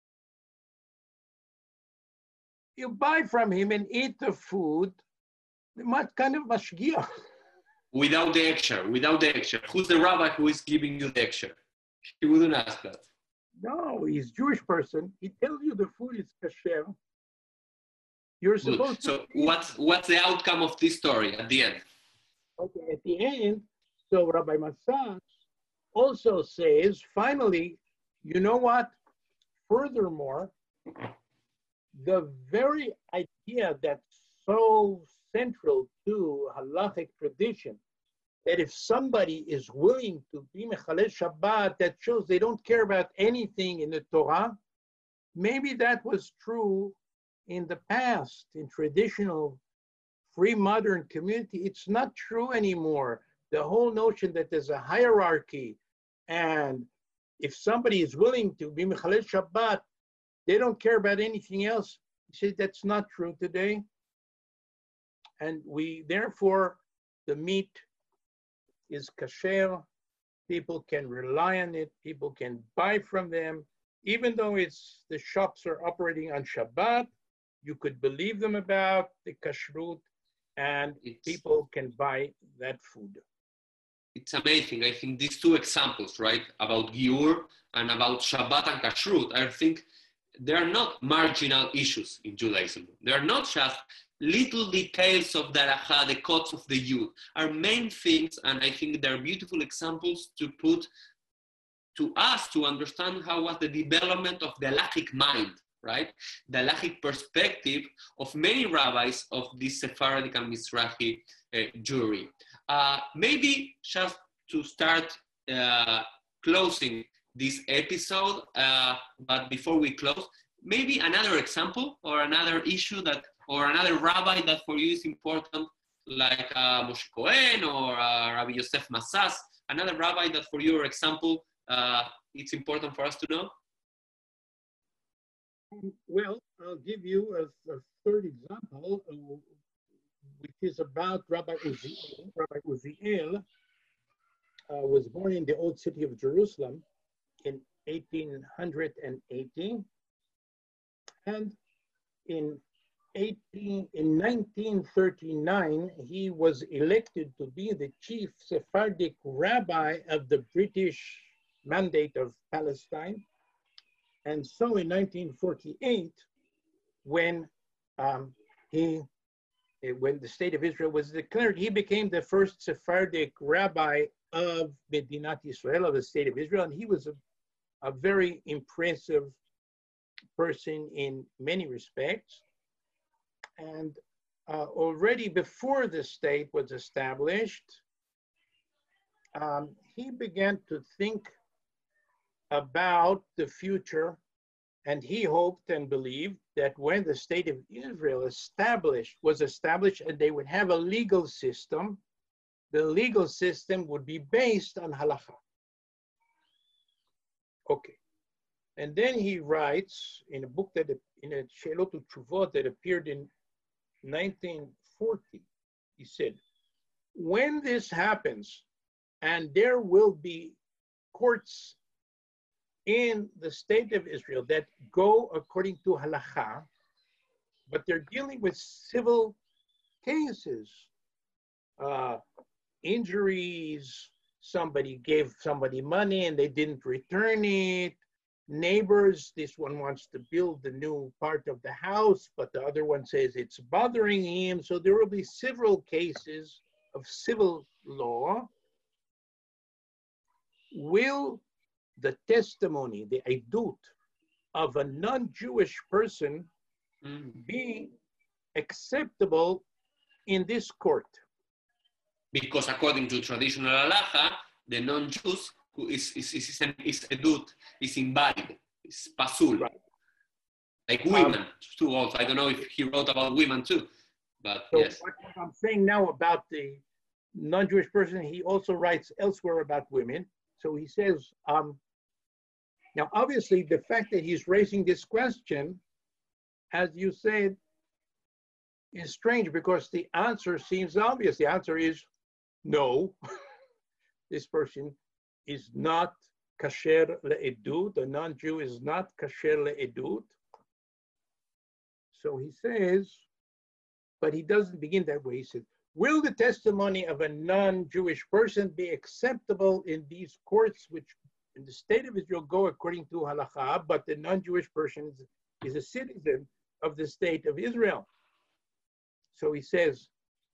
You buy from him and eat the food. What kind of mashgiach? Without the extra. Who's the rabbi who is giving you the extra? He wouldn't ask that. No, he's a Jewish person. He tells you the food is kasher. You're supposed to. So what's the outcome of this story at the end? Okay, at the end, so Rabbi Massa also says, finally, you know what? Furthermore, the very idea that's so central to halachic tradition, that if somebody is willing to be Mechalel Shabbat, that shows they don't care about anything in the Torah. Maybe that was true in the past, in traditional free modern community. It's not true anymore. The whole notion that there's a hierarchy, and if somebody is willing to be Mechalel Shabbat, they don't care about anything else. He said, that's not true today. And therefore, the meat is kasher. People can rely on it. People can buy from them. Even though the shops are operating on Shabbat, you could believe them about the kashrut, and people can buy that food. It's amazing. I think these two examples, right, about Giur and about Shabbat and Kashrut, I think they are not marginal issues in Judaism. They are not just little details of the halakha, the codes of the youth, are main things, and I think they're beautiful examples to put to us to understand how was the development of the halachic mind, right? The halachic perspective of many rabbis of this Sephardic and Mizrahi Jewry. Maybe just to start closing this episode, but before we close, maybe another example or another issue or another rabbi that for you is important, like Moshe Cohen or Rabbi Yosef Massas, another rabbi that for your example, it's important for us to know? Well, I'll give you a third example, which is about Rabbi Uziel. Rabbi Uziel was born in the old city of Jerusalem in 1880, and in 1939, he was elected to be the chief Sephardic rabbi of the British Mandate of Palestine. And so in 1948, when the state of Israel was declared, he became the first Sephardic rabbi of Medinat Yisrael, of the state of Israel. And he was a very impressive person in many respects. And already before the state was established, he began to think about the future, and he hoped and believed that when the state of Israel was established and they would have a legal system, the legal system would be based on halakha. Okay. And then he writes in a book in a Sheilot Utshuvot that appeared in 1940, he said, when this happens, and there will be courts in the state of Israel that go according to halakha, but they're dealing with civil cases, injuries, somebody gave somebody money and they didn't return it, neighbors, this one wants to build the new part of the house, but the other one says it's bothering him. So there will be several cases of civil law. Will the testimony, the edut of a non-Jewish person be acceptable in this court? Because according to traditional halacha, the non-Jews is edut, is invalid, is pasul. Right. Like women too also. I don't know if he wrote about women too, but so yes. What I'm saying now about the non-Jewish person, he also writes elsewhere about women. So he says, now obviously the fact that he's raising this question, as you said, is strange because the answer seems obvious. The answer is no, this person is not kasher le'edut, a non-Jew is not kasher le'edut. So he says, but he doesn't begin that way. He says, will the testimony of a non-Jewish person be acceptable in these courts, which in the state of Israel go according to halakha, but the non-Jewish person is a citizen of the state of Israel? So he says,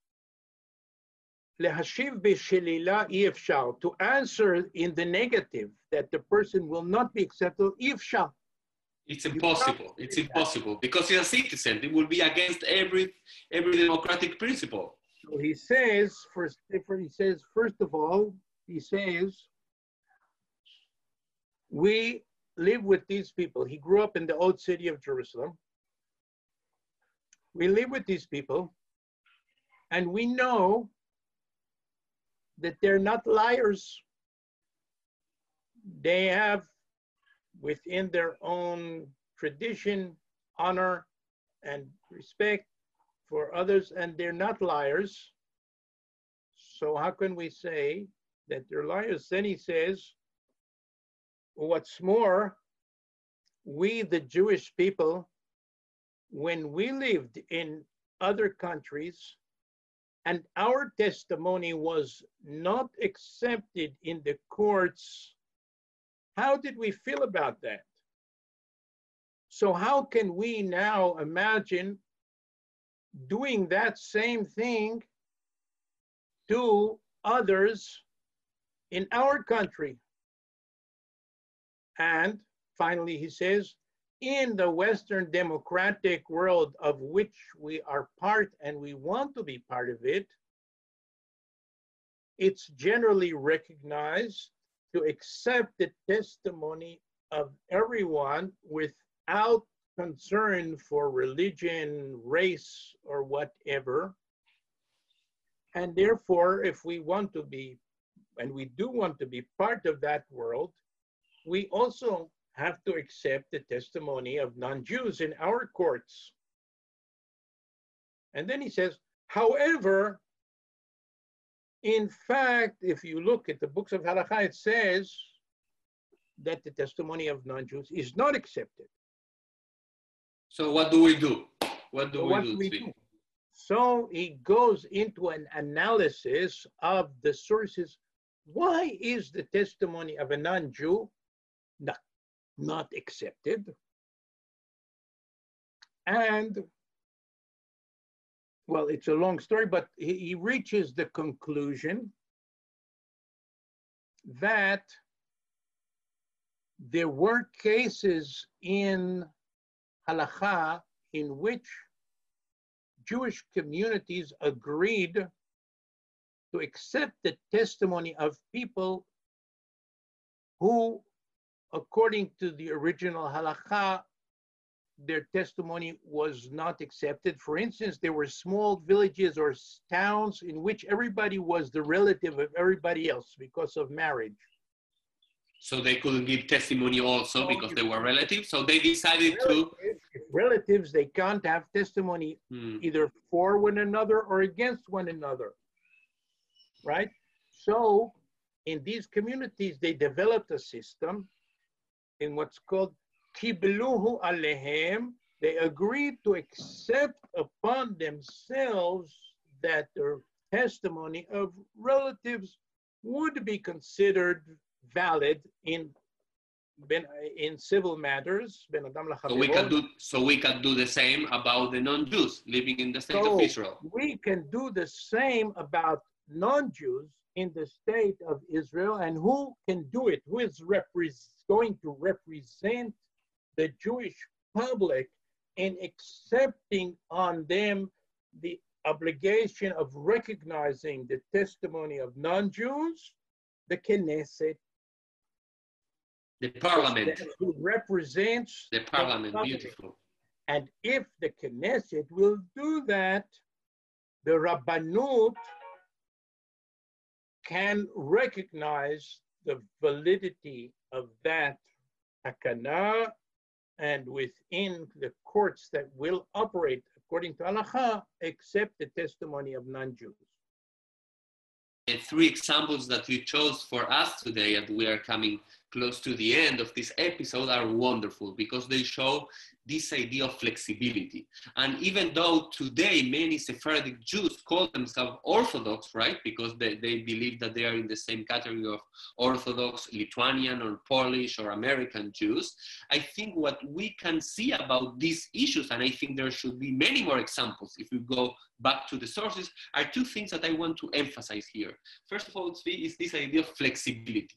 Lehashiv b'shelila i'efshar, to answer in the negative that the person will not be acceptable, i'efshar. It's impossible. It's impossible because he's a citizen. It will be against every democratic principle. So he says, first of all, he says, we live with these people. He grew up in the old city of Jerusalem. We live with these people, and we know that they're not liars. They have, within their own tradition, honor, and respect for others, and they're not liars. So how can we say that they're liars? Then he says, what's more, we, the Jewish people, when we lived in other countries and our testimony was not accepted in the courts, how did we feel about that? So how can we now imagine doing that same thing to others in our country? And finally, he says, in the Western democratic world of which we are part and we want to be part of it, it's generally recognized to accept the testimony of everyone without concern for religion, race, or whatever. And therefore, if we want to be, and we do want to be part of that world, we also have to accept the testimony of non-Jews in our courts. And then he says, however, in fact, if you look at the books of Halakha, it says that the testimony of non-Jews is not accepted. So what do we do? What do we do? So he goes into an analysis of the sources. Why is the testimony of a non-Jew not accepted? And, well, it's a long story, but he reaches the conclusion that there were cases in Halakha in which Jewish communities agreed to accept the testimony of people who, according to the original halakha, their testimony was not accepted. For instance, there were small villages or towns in which everybody was the relative of everybody else because of marriage. So they couldn't give testimony also because they were relatives. So they decided to... Relatives, they can't have testimony either for one another or against one another, right? So in these communities, they developed a system in what's called Kibluhu Alehem. They agreed to accept upon themselves that their testimony of relatives would be considered valid in civil matters. So we can do the same about the non-Jews living in the state of Israel. We can do the same about non-Jews in the state of Israel. And who can do it? Who is going to represent the Jewish public in accepting on them the obligation of recognizing the testimony of non-Jews? The Knesset. The parliament. Who represents the parliament. Beautiful. And if the Knesset will do that, the Rabbanut can recognize the validity of that takana, and within the courts that will operate according to halakha, accept the testimony of non-Jews. The three examples that you chose for us today, and we are coming close to the end of this episode, are wonderful because they show this idea of flexibility. And even though today many Sephardic Jews call themselves Orthodox, right, because they believe that they are in the same category of Orthodox, Lithuanian or Polish or American Jews, I think what we can see about these issues, and I think there should be many more examples if we go back to the sources, are two things that I want to emphasize here. First of all, Tzvi, is this idea of flexibility.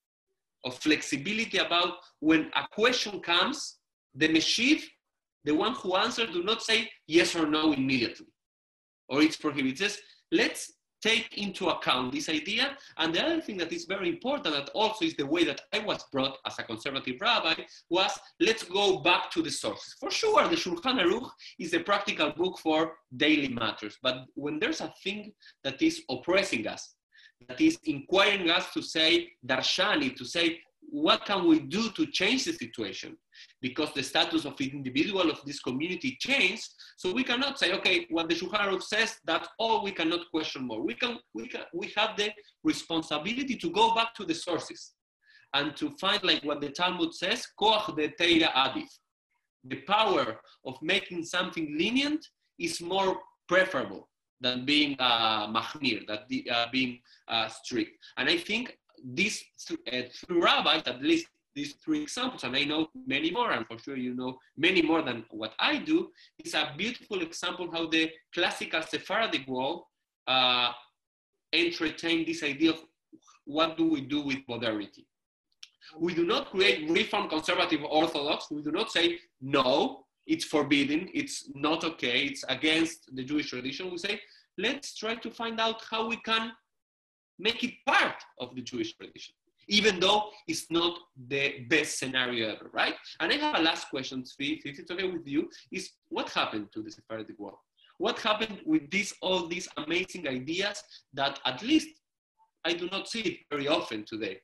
About when a question comes, the Meshiv, the one who answers, do not say yes or no immediately, or it's prohibited. It says, let's take into account this idea. And the other thing that is very important, that also is the way that I was brought as a conservative rabbi, was let's go back to the sources. For sure, the Shulchan Aruch is a practical book for daily matters. But when there's a thing that is oppressing us, that is inquiring us to say darshani, to say what can we do to change the situation? Because the status of the individual of this community changed, so we cannot say, okay, what the Shulchan Aruch says, that's all, we cannot question more. We have the responsibility to go back to the sources and to find, like what the Talmud says, koach de teira adif. The power of making something lenient is more preferable than being machmir, being strict. And I think these three rabbis, at least these three examples, and I know many more, and for sure you know many more than what I do, is a beautiful example how the classical Sephardic world entertained this idea of what do we do with modernity. We do not create Reform, Conservative, Orthodox. We do not say, no, it's forbidden, it's not okay, it's against the Jewish tradition. We say, let's try to find out how we can make it part of the Jewish tradition, even though it's not the best scenario ever, right? And I have a last question, Tzvi, if it's okay with you, is what happened to the Sephardic world? What happened with all these amazing ideas that at least I do not see it very often today?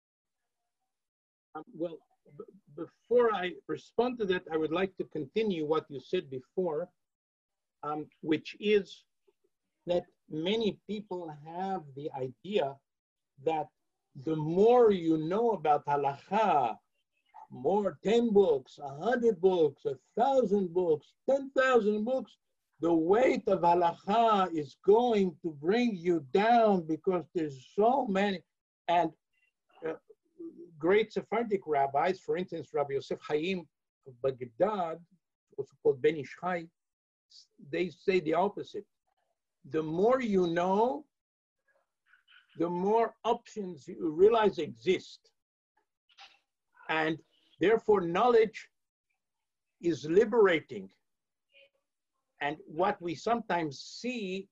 Well, before I respond to that, I would like to continue what you said before, which is that many people have the idea that the more you know about halakha, more 10 books, 100 books, 1,000 books, 10,000 books, the weight of halakha is going to bring you down because there's so many. And great Sephardic rabbis, for instance, Rabbi Yosef Chaim of Baghdad, also called Ben Ish Chai, they say the opposite. The more you know, the more options you realize exist. And therefore, knowledge is liberating. And what we sometimes see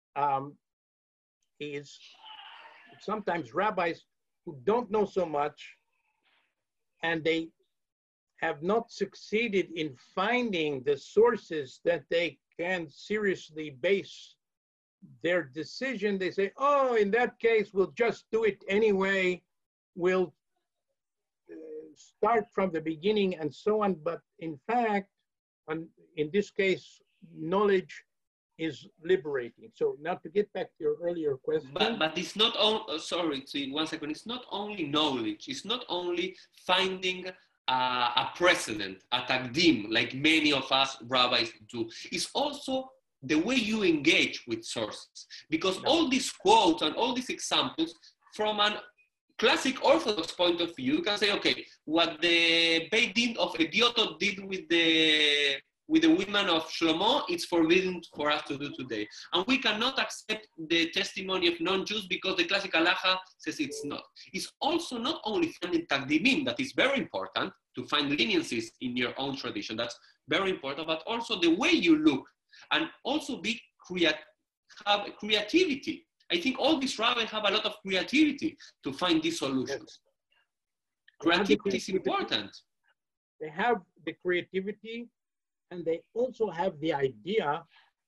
is sometimes rabbis who don't know so much, and they have not succeeded in finding the sources that they can seriously base their decision. They say, oh, in that case, we'll just do it anyway. We'll start from the beginning and so on. But in fact, in this case, knowledge is liberating. So now to get back to your earlier question. But it's not only, sorry, 1 second, it's not only knowledge, it's not only finding a precedent, a takdim, like many of us rabbis do. It's also the way you engage with sources. Because all these quotes and all these examples, from a classic Orthodox point of view, you can say, okay, what the Beit Din of Ediotot did with the women of Shlomo, it's forbidden for us to do today. And we cannot accept the testimony of non-Jews because the classic halacha says it's not. It's also not only finding takdimim, that is very important, to find leniencies in your own tradition, that's very important, but also the way you look, and also have creativity. I think all these rabbis have a lot of creativity to find these solutions. Creativity is important. They have the creativity, and they also have the idea,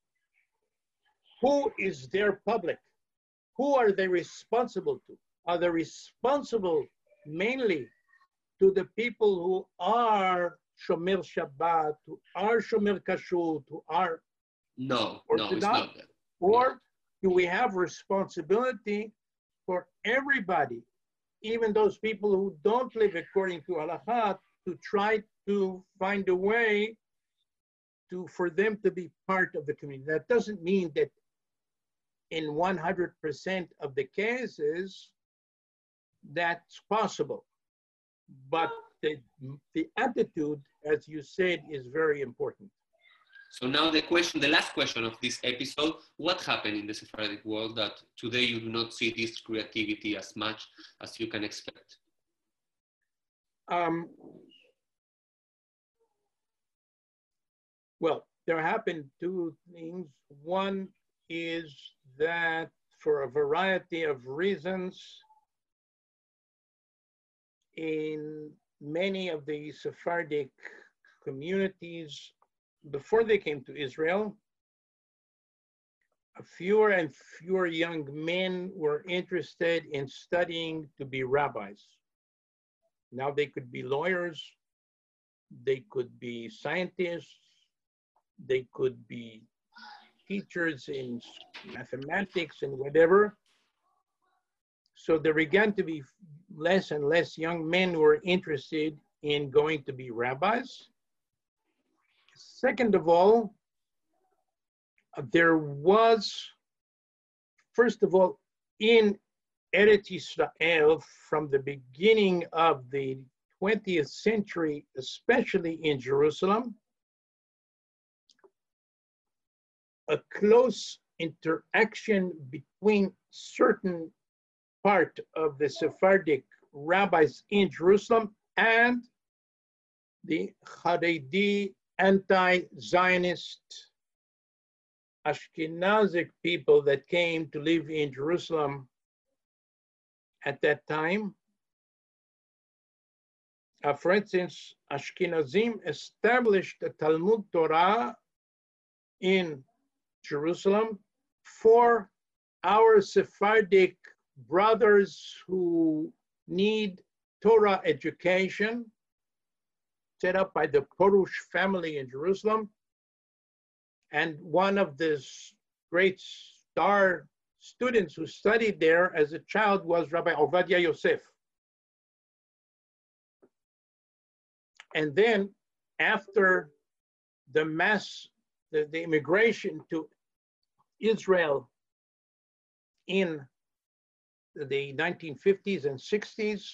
who is their public? Who are they responsible to? Are they responsible mainly to the people who are Shomer Shabbat, who are Shomer Kashrut, who are No, Orthodox? it's not that. Or do we have responsibility for everybody, even those people who don't live according to halakha, to try to find a way for them to be part of the community? That doesn't mean that in 100% of the cases that's possible, but the attitude, as you said, is very important. So now the last question of this episode, what happened in the Sephardic world that today you do not see this creativity as much as you can expect? Well, there happened two things. One is that for a variety of reasons, in many of the Sephardic communities, before they came to Israel, fewer and fewer young men were interested in studying to be rabbis. Now they could be lawyers, they could be scientists, they could be teachers in mathematics and whatever. So there began to be less and less young men who were interested in going to be rabbis. Second of all, there was, first of all, in Eretz Israel, from the beginning of the 20th century, especially in Jerusalem, a close interaction between certain part of the Sephardic rabbis in Jerusalem and the Haredi anti-Zionist Ashkenazic people that came to live in Jerusalem at that time. For instance, Ashkenazim established a Talmud Torah in Jerusalem for our Sephardic brothers who need Torah education, set up by the Porush family in Jerusalem. And one of the great star students who studied there as a child was Rabbi Ovadia Yosef. And then after the immigration to Israel in the 1950s and 60s,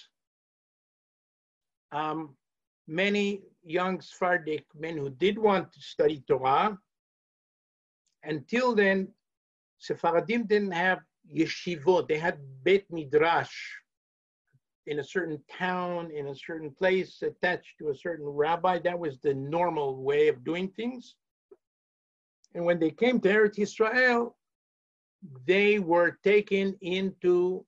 many young Sephardic men who did want to study Torah, until then, Sephardim didn't have yeshivot, they had Beit Midrash in a certain town, in a certain place, attached to a certain rabbi. That was the normal way of doing things. And when they came to Eretz Israel, they were taken into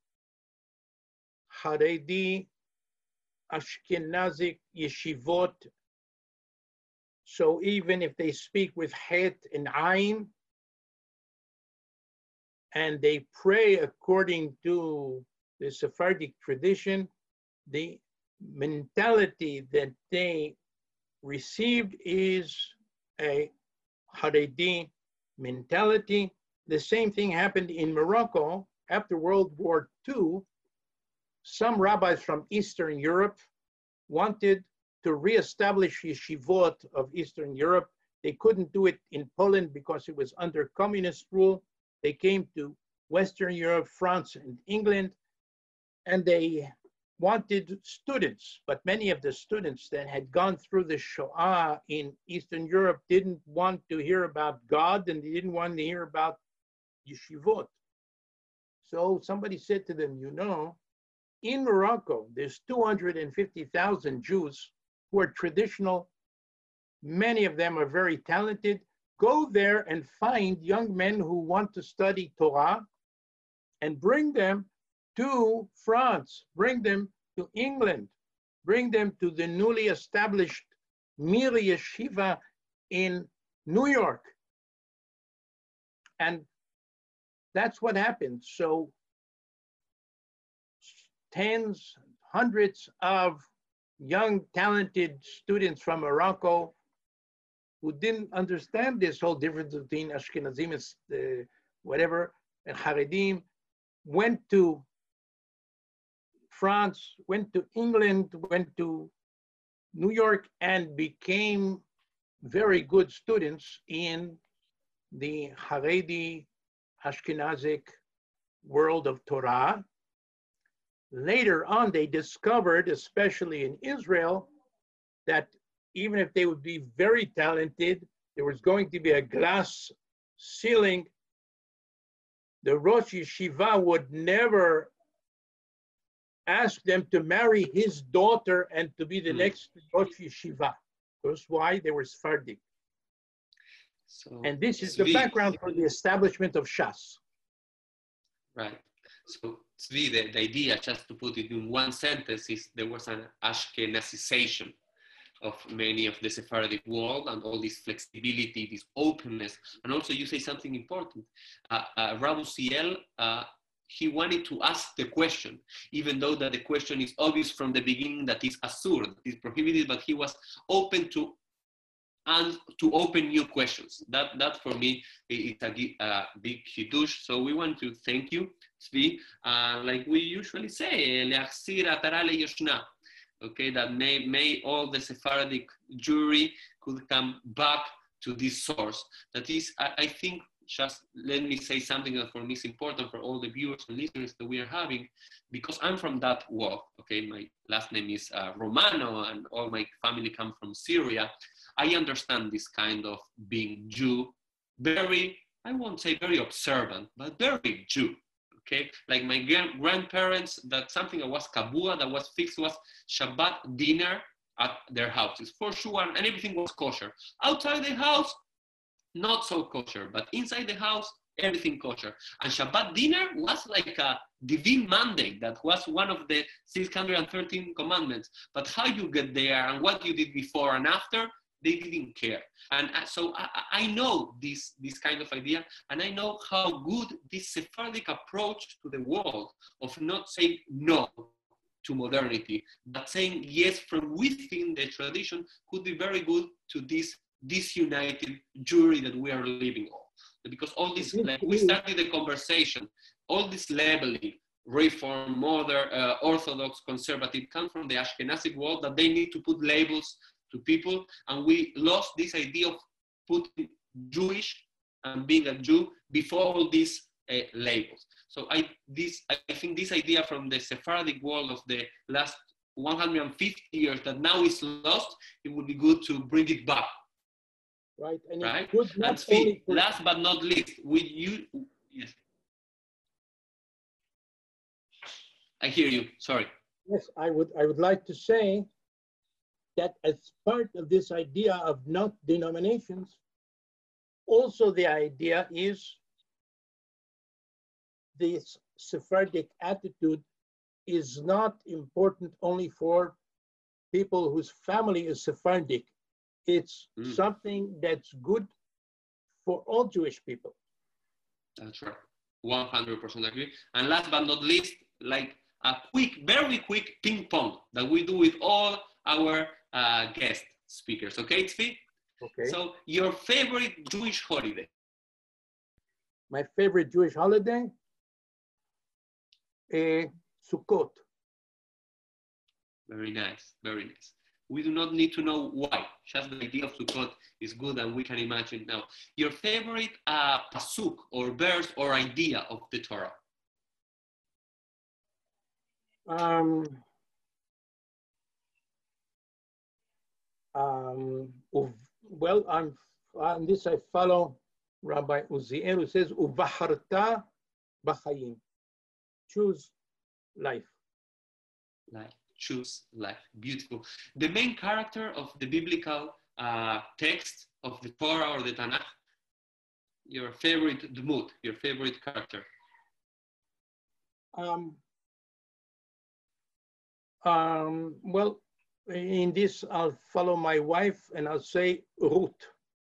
Haredi Ashkenazic yeshivot. So even if they speak with Het and Ayin, and they pray according to the Sephardic tradition, the mentality that they received is a Haredi mentality. The same thing happened in Morocco after World War II. Some rabbis from Eastern Europe wanted to reestablish yeshivot of Eastern Europe. They couldn't do it in Poland because it was under communist rule. They came to Western Europe, France and England, and they wanted students, but many of the students that had gone through the Shoah in Eastern Europe didn't want to hear about God, and they didn't want to hear about yeshivot. So somebody said to them, you know, in Morocco, there's 250,000 Jews who are traditional. Many of them are very talented. Go there and find young men who want to study Torah and bring them to France, bring them to England, bring them to the newly established Mir Yeshiva in New York. And that's what happened. So tens, hundreds of young, talented students from Morocco who didn't understand this whole difference between Ashkenazim and whatever, and Haredim, went to France, went to England, went to New York, and became very good students in the Haredi Ashkenazic world of Torah. Later on, they discovered, especially in Israel, that even if they would be very talented, there was going to be a glass ceiling. The Rosh Yeshiva would never ask them to marry his daughter and to be the next Rosh Yeshiva. That's why they were Sephardic. So, and this is the background for the establishment of Shas. Right. So Tzvi, the idea, just to put it in one sentence, is there was an Ashkenazization of many of the Sephardic world, and all this flexibility, this openness. And also you say something important. Rav Uziel he wanted to ask the question, even though that the question is obvious from the beginning that is asur, that is prohibited, but he was open to open new questions. That for me is a big hidush. So we want to thank you, Tzvi. Like we usually say, okay, that may all the Sephardic Jewry could come back to this source. That is, I think, just let me say something that for me is important for all the viewers and listeners that we are having, because I'm from that world, okay? My last name is Romano and all my family come from Syria. I understand this kind of being Jew, very, I won't say very observant, but very Jew, okay? Like my grandparents, that something that was kabua, that was fixed, was Shabbat dinner at their houses, for sure, and everything was kosher. Outside the house, not so kosher, but inside the house, everything kosher. And Shabbat dinner was like a divine mandate. That was one of the 613 commandments. But how you get there and what you did before and after, they didn't care. And so I know this kind of idea, and I know how good this Sephardic approach to the world of not saying no to modernity, but saying yes from within the tradition could be very good to this disunited Jewry that we are living on. Because all this, like we started the conversation, all this labeling, Reform, Modern, Orthodox, Conservative, come from the Ashkenazic world, that they need to put labels to people, and we lost this idea of putting Jewish and being a Jew before all these labels. So I think this idea from the Sephardic world of the last 150 years that now is lost, it would be good to bring it back. Right, and right? And last but not least, yes. I hear you, sorry. Yes, I would like to say that as part of this idea of not denominations, also the idea is this Sephardic attitude is not important only for people whose family is Sephardic. It's something that's good for all Jewish people. That's right. 100% agree. And last but not least, like a very quick ping pong that we do with all our guest speakers. Okay, Tzvi? Okay. So your favorite Jewish holiday? My favorite Jewish holiday? Sukkot. Very nice, very nice. We do not need to know why. Just the idea of Sukkot is good, and we can imagine now. Your favorite pasuk or verse or idea of the Torah? Well, on this I follow Rabbi Uziel, who says, "Uvaharta b'chayim." Choose life. Life. Choose life. Beautiful. The main character of the biblical text of the Torah or the Tanakh, your favorite dmut, your favorite character? Well, in this, I'll follow my wife and I'll say Ruth.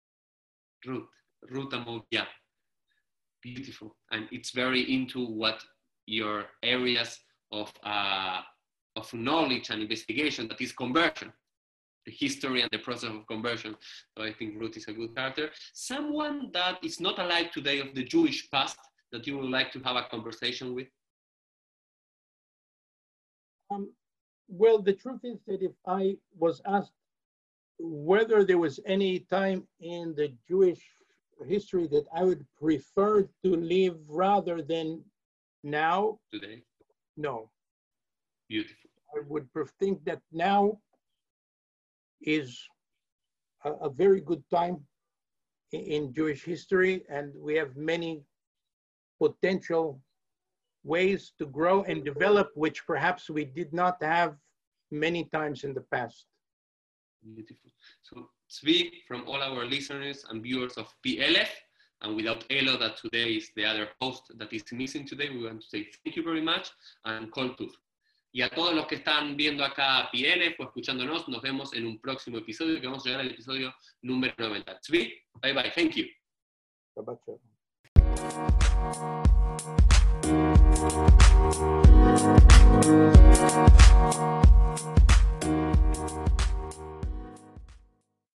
Ruth Amodia. Beautiful. And it's very into what your areas of knowledge and investigation, that is conversion, the history and the process of conversion. So I think Ruth is a good character. Someone that is not alive today of the Jewish past that you would like to have a conversation with? Well, the truth is that if I was asked whether there was any time in the Jewish history that I would prefer to live rather than now, today? No. Beautiful. I would think that now is a very good time in Jewish history, and we have many potential ways to grow and develop, which perhaps we did not have many times in the past. Beautiful. So Tzvi, from all our listeners and viewers of PLF, and without Elo, that today is the other host that is missing today, we want to say thank you very much and Kol Tuv. Y a todos los que están viendo acá PLF o escuchándonos, nos vemos en un próximo episodio, que vamos a llegar al episodio número 90. Tzvi, bye bye, thank you. Shabbat shalom.